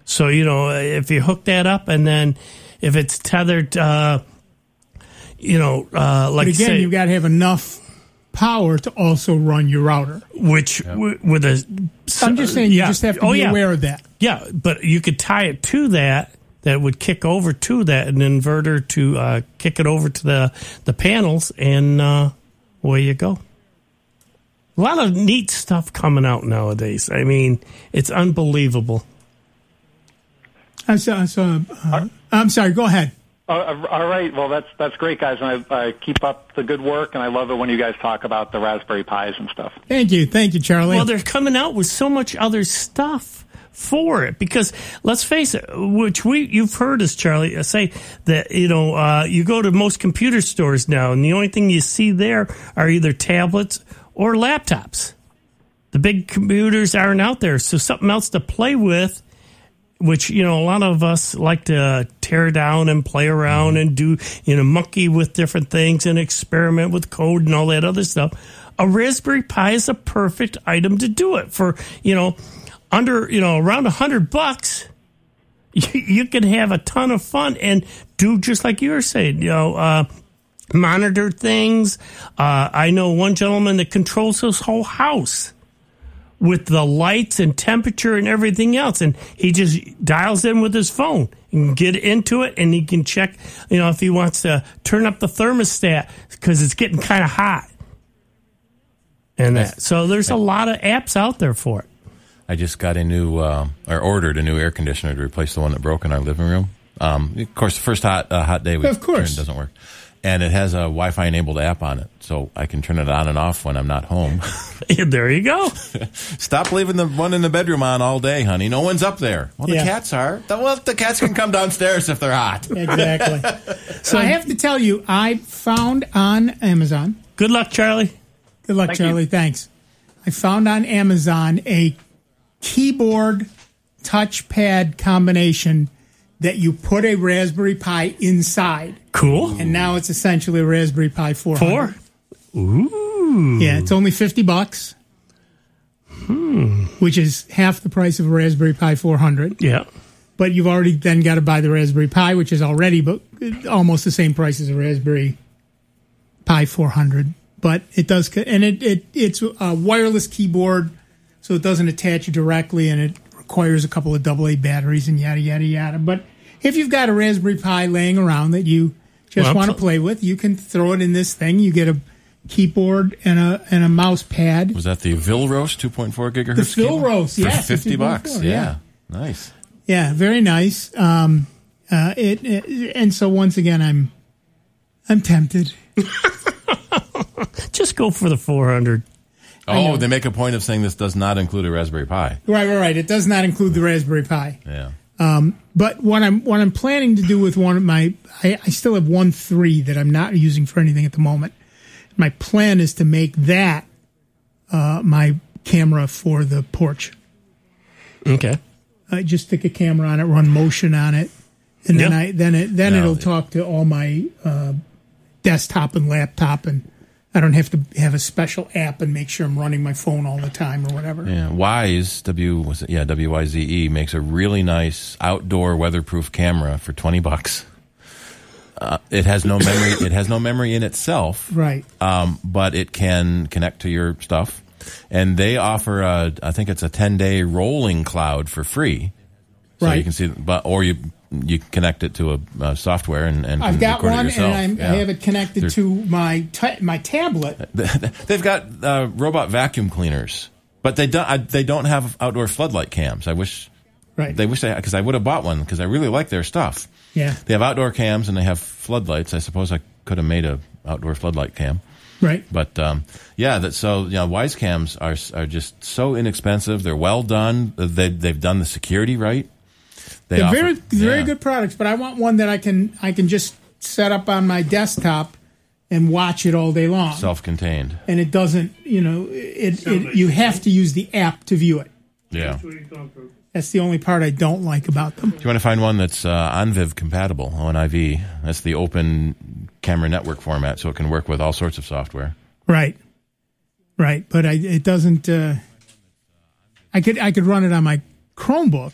So, you know, if you hook that up and then if it's tethered, uh, you know, uh, like but again, say, you've got to have enough power to also run your router. Which, yep. w- with a... I'm just saying you yeah. just have to oh, be yeah. aware of that. Yeah, but you could tie it to that, that would kick over to that, an inverter to uh, kick it over to the, the panels, and uh, away you go. A lot of neat stuff coming out nowadays. I mean, it's unbelievable. I saw, I saw, uh, I'm sorry, go ahead. Uh, all right. Well, that's that's great, guys. And I, I keep up the good work, and I love it when you guys talk about the Raspberry Pis and stuff. Thank you. Thank you, Charlie. Well, they're coming out with so much other stuff for it because, let's face it, which we you've heard us, Charlie, say that, you know, uh, you go to most computer stores now, and the only thing you see there are either tablets or laptops. The big computers aren't out there, so something else to play with, which, you know, a lot of us like to tear down and play around and do, you know, monkey with different things and experiment with code and all that other stuff. A Raspberry Pi is a perfect item to do it for, you know, under, you know, around a hundred bucks. You, you can have a ton of fun and do just like you were saying, you know, uh, monitor things. Uh, I know one gentleman that controls his whole house with the lights and temperature and everything else. And he just dials in with his phone and get into it, and he can check, you know, if he wants to turn up the thermostat because it's getting kind of hot. And that. So there's a lot of apps out there for it. I just got a new, uh, or ordered a new air conditioner to replace the one that broke in our living room. Um, of course, the first hot uh, hot day we of course. It doesn't work. And it has a Wi-Fi enabled app on it, so I can turn it on and off when I'm not home. There you go. Stop leaving the one in the bedroom on all day, honey. No one's up there. Well, the Yeah. cats are. Well, the cats can come downstairs if they're hot. Exactly. So I have to tell you, I found on Amazon. Good luck, Charlie. Good luck, Thank Charlie. you. Thanks. I found on Amazon a keyboard touchpad combination that you put a Raspberry Pi inside. Cool. And now it's essentially a Raspberry Pi four hundred. Four? Ooh. Yeah, it's only fifty bucks. Hmm. Which is half the price of a Raspberry Pi four hundred. Yeah. But you've already then got to buy the Raspberry Pi, which is already but almost the same price as a Raspberry Pi four hundred. But it does, and it, it it's a wireless keyboard, so it doesn't attach directly, and it requires a couple of double A batteries and yada, yada, yada. But if you've got a Raspberry Pi laying around that you just Well, want to play with, you can throw it in this thing. You get a keyboard and a and a mouse pad. Was that the Vilros two point four gigahertz? The Vilros, for yes, the fifty bucks. two point four, Yeah. yeah. Nice. Yeah, very nice. Um, uh, it, it and so once again, I'm I'm tempted. Just go for the four hundred. Oh, they make a point of saying this does not include a Raspberry Pi. Right, right, right. It does not include the Raspberry Pi. Yeah. Um, but what I'm what I'm planning to do with one of my, I, I still have one three that I'm not using for anything at the moment. My plan is to make that uh, my camera for the porch. Okay. I just stick a camera on it, run motion on it, and then Yeah. I then it then No, it'll they- talk to all my uh, desktop and laptop, and I don't have to have a special app and make sure I'm running my phone all the time or whatever. Yeah, Wise W was it? Yeah, W Y Z E makes a really nice outdoor weatherproof camera for twenty bucks. Uh, it has no memory. It has no memory in itself, Right. um, but it can connect to your stuff. And they offer a, I think it's a ten day rolling cloud for free, so Right. you can see. But or you you connect it to a, a software and, and I've can got record it one, yourself. and I'm, Yeah. I have it connected They're- to my ta- my tablet. They've got uh, robot vacuum cleaners, but they don't. I, they don't have outdoor floodlight cams. I wish. Right. They wish they because I would have bought one because I really like their stuff. Yeah. They have outdoor cams and they have floodlights. I suppose I could have made a outdoor floodlight cam. Right. But um, yeah, that so you know, Wise cams are are just so inexpensive. They're well done. They they've done the security right. They They're offer- very very yeah. good products, but I want one that I can I can just set up on my desktop and watch it all day long. Self-contained. And it doesn't, you know, it, it you have to use the app to view it. Yeah. That's the only part I don't like about them. Do you want to find one that's uh, OnViv compatible, O N I V? That's the open camera network format, so it can work with all sorts of software. Right. Right, but I, it doesn't. Uh, I could I could run it on my Chromebook,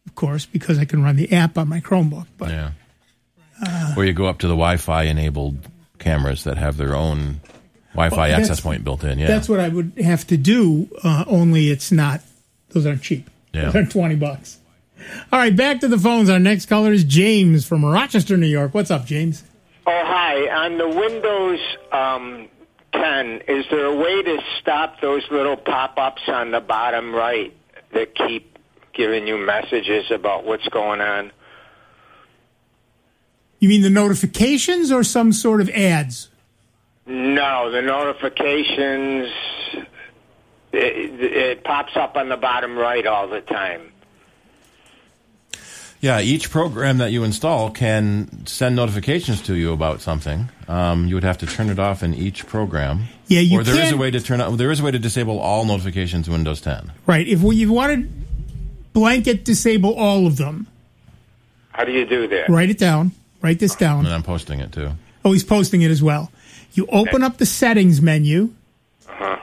of course, because I can run the app on my Chromebook. But yeah. Uh, or you go up to the Wi-Fi enabled cameras that have their own Wi-Fi well, access point built in. Yeah, that's what I would have to do. Uh, only it's not; those aren't cheap. Yeah. Those are twenty bucks. All right, back to the phones. Our next caller is James from Rochester, New York. What's up, James? Oh, hi. On the Windows um, ten, is there a way to stop those little pop-ups on the bottom right that keep giving you messages about what's going on? You mean the notifications or some sort of ads? No, the notifications, it, it pops up on the bottom right all the time. Yeah, each program that you install can send notifications to you about something. Um, you would have to turn it off in each program. Yeah, you or there is can- a way to turn out, there is a way to disable all notifications in Windows ten. Right. If you want to blanket disable all of them, How do you do that? write it down. Write this down. And I'm posting it too. Oh, he's posting it as well. You open up the settings menu, Uh-huh.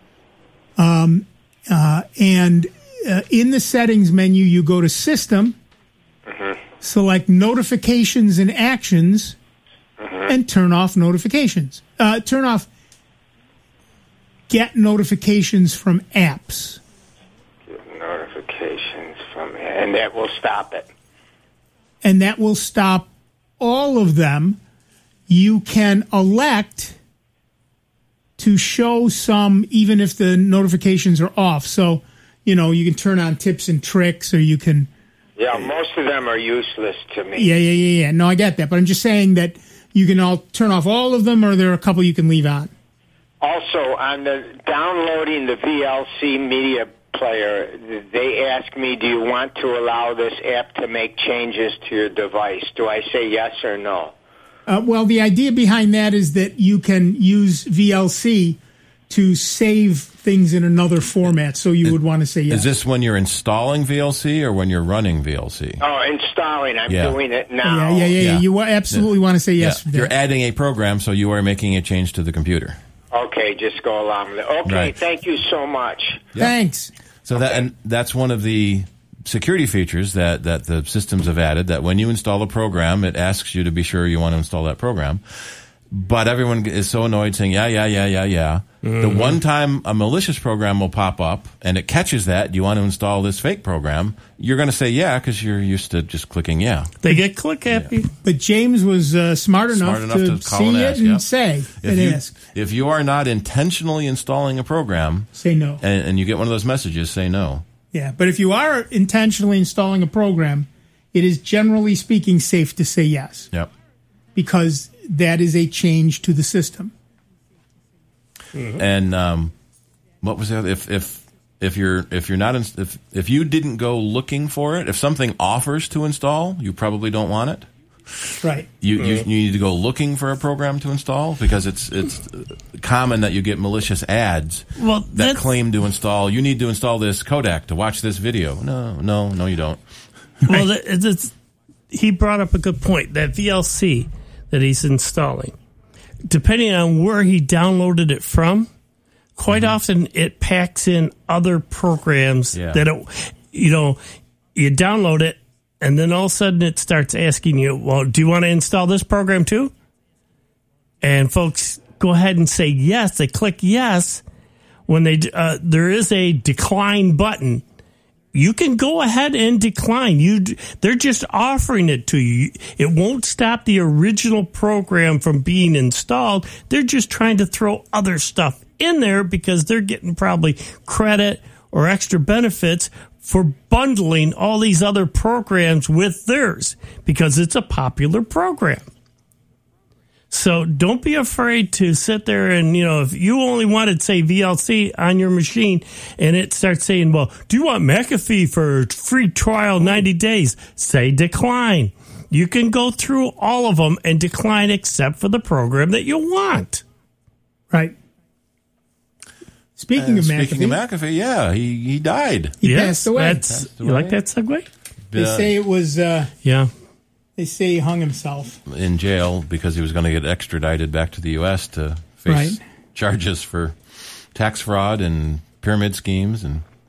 um, uh, and uh, in the settings menu, you go to System, Mhm. select Notifications and Actions, Mhm. and turn off notifications. Uh, turn off Get notifications from apps. Notifications from, and that will stop it. And that will stop all of them. You can elect to show some, even if the notifications are off. So, you know, you can turn on tips and tricks, or you can. Yeah, most of them are useless to me. Yeah, yeah, yeah, yeah. No, I get that. But I'm just saying that you can all turn off all of them, or there are a couple you can leave on. Also, on the downloading the V L C media player, they ask me, do you want to allow this app to make changes to your device? Do I say yes or no? Uh, well, the idea behind that is that you can use V L C to save things in another format, so you would want to say yes. Is this when you're installing V L C or when you're running V L C? Oh, installing. I'm Yeah. doing it now. Yeah, yeah, yeah. yeah. You wa- absolutely want to say yes. Yeah. to You're that. adding a program, so you are making a change to the computer. Okay, just go along with it. Okay, Right. thank you so much. Thanks. So that and that's one of the security features that, that the systems have added, that when you install a program, it asks you to be sure you want to install that program. But everyone is so annoyed saying, yeah, yeah, yeah, yeah, yeah. Mm-hmm. The one time a malicious program will pop up and it catches that, do you want to install this fake program? You're going to say yeah because you're used to just clicking yeah. They get click happy. But James was uh, smart enough, Smart enough to, to call see and it ask, and yep. say If and you, ask. if you are not intentionally installing a program, Say no. and, and you get one of those messages, say no. Yeah, but if you are intentionally installing a program, it is generally speaking safe to say yes, Yep. because that is a change to the system. And um, what was the other? If if if you're if you're not in, if if you didn't go looking for it, if something offers to install, you probably don't want it. Right. You, you you need to go looking for a program to install because it's it's common that you get malicious ads Well, that that's- claim to install. You need to install this codec to watch this video. No, no, no, you don't. Well, that- it's, it's, he brought up a good point. That V L C that he's installing, depending on where he downloaded it from, quite often it packs in other programs Yeah. that, it, you know, you download it, and then all of a sudden it starts asking you, well, do you want to install this program too? And folks go ahead and say yes. They click yes. When they uh, there is a decline button, you can go ahead and decline. You, they're just offering it to you. It won't stop the original program from being installed. They're just trying to throw other stuff in there because they're getting probably credit or extra benefits for bundling all these other programs with theirs because it's a popular program. So don't be afraid to sit there and, you know, if you only wanted, say, V L C on your machine and it starts saying, well, do you want McAfee for free trial ninety days? Say decline. You can go through all of them and decline except for the program that you want. Right. Speaking Uh, of speaking McAfee, of McAfee, yeah, he he died. he Yes, passed away. that's- Passed You like away. that segue? They Uh, say it was. Uh, Yeah. they say he hung himself. in jail because he was going to get extradited back to the U S to face Right. charges for tax fraud and pyramid schemes and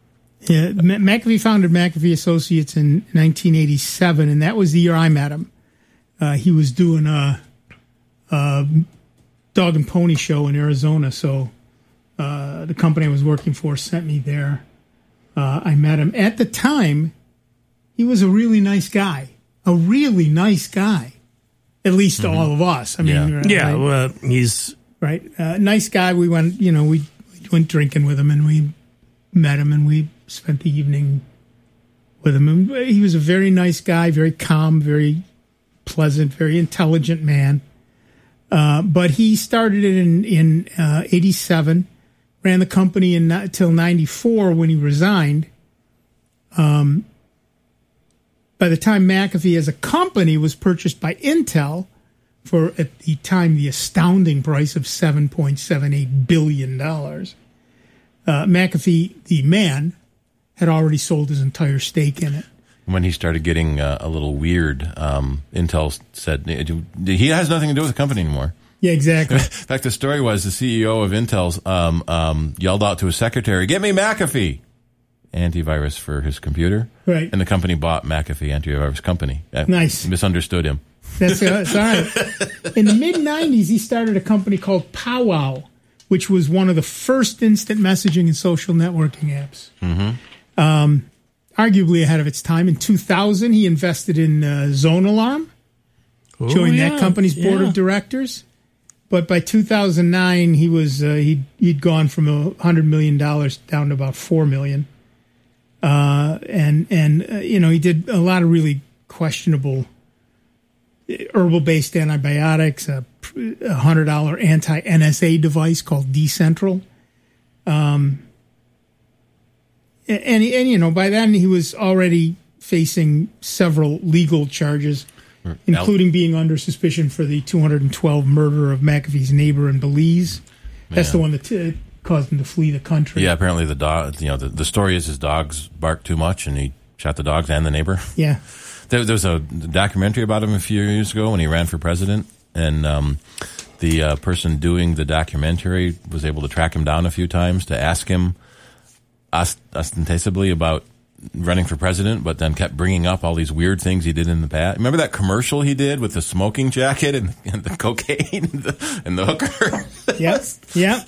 Yeah, McAfee founded McAfee Associates in nineteen eighty-seven, and that was the year I met him. Uh, he was doing a, a dog and pony show in Arizona, so uh, the company I was working for sent me there. Uh, I met him. At the time, he was a really nice guy. A really nice guy. At least to mm-hmm. all of us. I mean, yeah, right, yeah well, he's... Right. Uh, nice guy. We went, you know, we, we went drinking with him, and we met him, and we spent the evening with him. And he was a very nice guy, very calm, very pleasant, very intelligent man. Uh, but he started it in, in uh, eighty-seven, ran the company until ninety-four when he resigned. Um, by the time McAfee as a company was purchased by Intel for, at the time, the astounding price of seven point seven eight billion dollars, uh, McAfee, the man, had already sold his entire stake in it. When he started getting uh, a little weird, um, Intel said he has nothing to do with the company anymore. Yeah, exactly. In fact, the story was the C E O of Intel um, um, yelled out to his secretary, "Get me McAfee antivirus for his computer." Right. And the company bought McAfee antivirus company. Nice. Misunderstood him. That's, that's all right. In the mid nineties, he started a company called Powwow, which was one of the first instant messaging and social networking apps. Mm-hmm. Um, arguably ahead of its time. In two thousand, he invested in uh, Zone Alarm, Ooh, joined yeah, that company's board yeah. of directors. But by two thousand nine, he was uh, he'd, he'd gone from a hundred million dollars down to about four million. Uh, and and uh, you know, he did a lot of really questionable herbal-based antibiotics, a, a hundred dollar anti-N S A device called Decentral. Um, and, and and you know, by then he was already facing several legal charges, including being under suspicion for the two hundred twelve murder of McAfee's neighbor in Belize. That's Man. the one that t- caused him to flee the country. Yeah, apparently the dog. You know, the, the story is his dogs barked too much, and he shot the dogs and the neighbor. Yeah. There, there was a documentary about him a few years ago when he ran for president, and um, the uh, person doing the documentary was able to track him down a few times to ask him ost- ostensibly about running for president, but then kept bringing up all these weird things he did in the past. Remember that commercial he did with the smoking jacket and, and the cocaine and the, and the hooker? Yes. Yeah.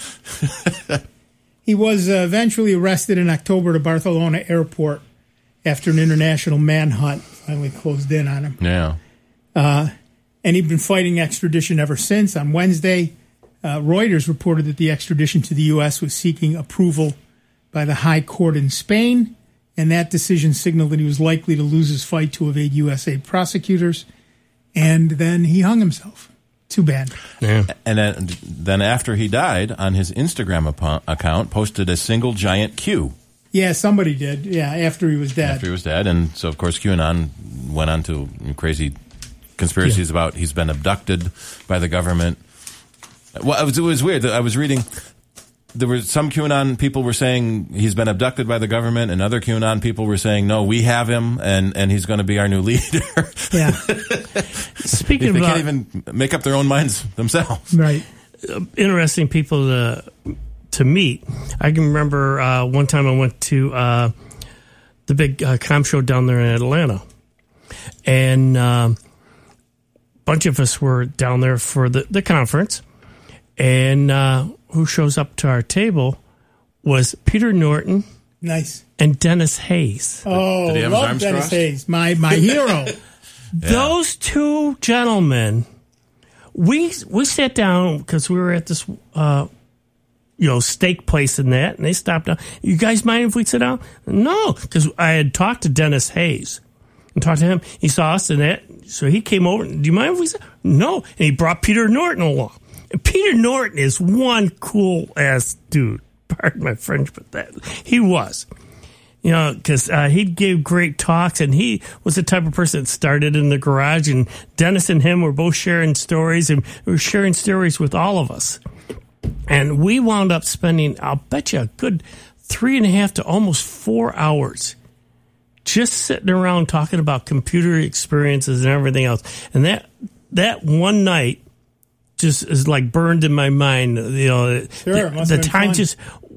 He was uh, eventually arrested in October at Barcelona airport after an international manhunt finally closed in on him. Yeah. Uh, and he'd been fighting extradition ever since. On Wednesday, uh, Reuters reported that the extradition to the U S was seeking approval by the High Court in Spain, and that decision signaled that he was likely to lose his fight to evade U S A prosecutors, and then he hung himself. Too bad. Yeah. And then, then after he died, on his Instagram ap- account, posted a single giant Q. Yeah, somebody did. Yeah, after he was dead. After he was dead. And so, of course, QAnon went on to crazy conspiracies yeah. about he's been abducted by the government. Well, it was, it was weird. I was reading, there were some QAnon people were saying he's been abducted by the government, and other QAnon people were saying, no, we have him, and, and he's going to be our new leader. Yeah. Speaking they about... can't even make up their own minds themselves. Right. Uh, interesting people to... to meet. I can remember uh, one time I went to uh, the big uh, comm show down there in Atlanta, and a uh, bunch of us were down there for the, the conference, and uh, who shows up to our table was Peter Norton. Nice. And Dennis Hayes. Oh, Did he have love his arms Dennis crossed? Hayes, my, my hero. Yeah. Those two gentlemen, we we sat down because we were at this... Uh, you know, steak place and that, and they stopped down. You guys mind if we sit down? No, because I had talked to Dennis Hayes and talked to him. He saw us and that, so he came over. Do you mind if we sit? No, and he brought Peter Norton along. And Peter Norton is one cool ass dude. Pardon my French, but that he was. You know, because uh, he gave great talks, and he was the type of person that started in the garage, and Dennis and him were both sharing stories, and we were sharing stories with all of us. And we wound up spending, I'll bet you, a good three and a half to almost four hours just sitting around talking about computer experiences and everything else. And that that one night just is like burned in my mind. You know, Sure, the, it must the have been time fun. just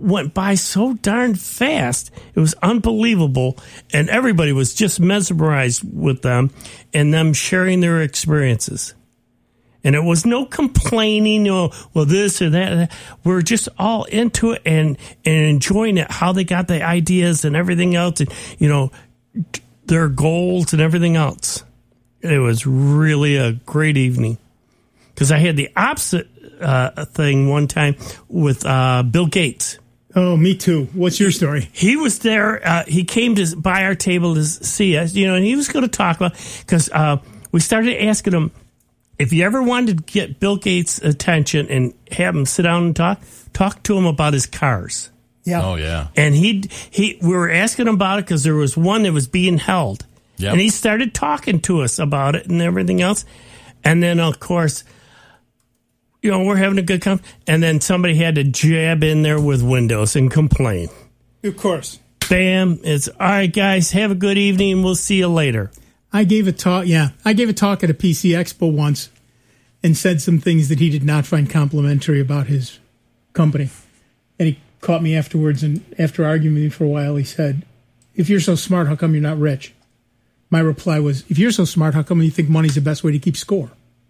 went by so darn fast. It was unbelievable. And everybody was just mesmerized with them and them sharing their experiences. And it was no complaining, no, well, this or that. We're just all into it and, and enjoying it, how they got the ideas and everything else, and, you know, their goals and everything else. It was really a great evening. Because I had the opposite uh, thing one time with uh, Bill Gates. Oh, me too. What's your story? He was there. Uh, he came to by our table to see us, you know, and he was going to talk about, because uh, we started asking him, if you ever wanted to get Bill Gates' attention and have him sit down and talk, talk to him about his cars. Yeah. Oh, yeah. And he he we were asking him about it because there was one that was being held. Yep. And he started talking to us about it and everything else. And then, of course, you know, we're having a good conversation. And then somebody had to jab in there with Windows and complain. Of course. Bam. It's, all right, guys, have a good evening. We'll see you later. I gave a talk, yeah. I gave a talk at a P C Expo once and said some things that he did not find complimentary about his company. And he caught me afterwards, and after arguing with me for a while, he said, if you're so smart, how come you're not rich? My reply was, if you're so smart, how come you think money's the best way to keep score?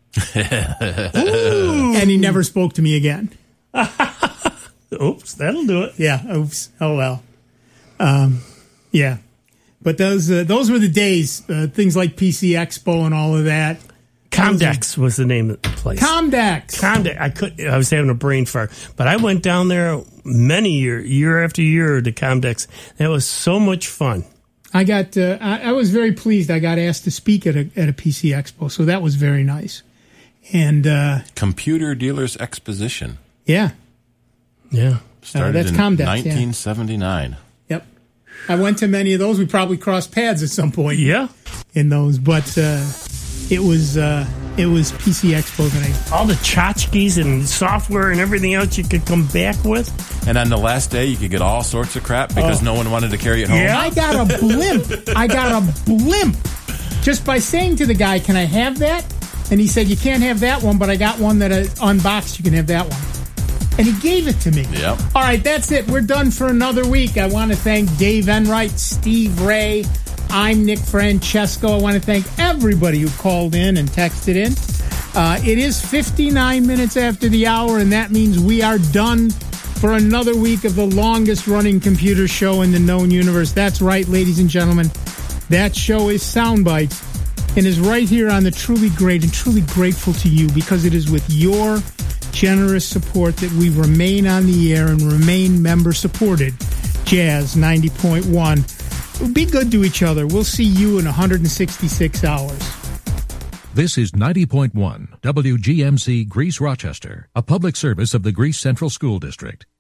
And he never spoke to me again. Oops, that'll do it. Yeah, oops. Oh, well. Um, yeah. But those uh, those were the days, uh, things like P C Expo and all of that. Comdex was the name of the place. Comdex. Comdex. I could. I was having a brain fart, but I went down there many year, year after year to Comdex. That was so much fun. I got. Uh, I, I was very pleased. I got asked to speak at a at a P C Expo, so that was very nice. And uh, Computer Dealers Exposition. Yeah. Yeah. Started uh, that's in Comdex, nineteen seventy-nine. Yeah. Yep. I went to many of those. We probably crossed paths at some point. Yeah. In those, but uh, it was uh, it was P C Expo that I. All the tchotchkes and software and everything else you could come back with. And on the last day, you could get all sorts of crap because Oh. no one wanted to carry it home. Yeah, I got a blimp. I got a blimp just by saying to the guy, "Can I have that?" And he said, "You can't have that one, but I got one that uh, unboxed. You can have that one." And he gave it to me. Yep. All right, that's it. We're done for another week. I want to thank Dave Enright, Steve Ray. I'm Nick Francesco. I want to thank everybody who called in and texted in. Uh, it is fifty-nine minutes after the hour, and that means we are done for another week of the longest-running computer show in the known universe. That's right, ladies and gentlemen. That show is Soundbites and is right here on the Truly Great, and truly grateful to you because it is with your generous support that we remain on the air and remain member-supported. Jazz ninety point one. Be good to each other. We'll see you in one hundred sixty-six hours. This is ninety point one W G M C Greece Rochester, a public service of the Greece Central School District.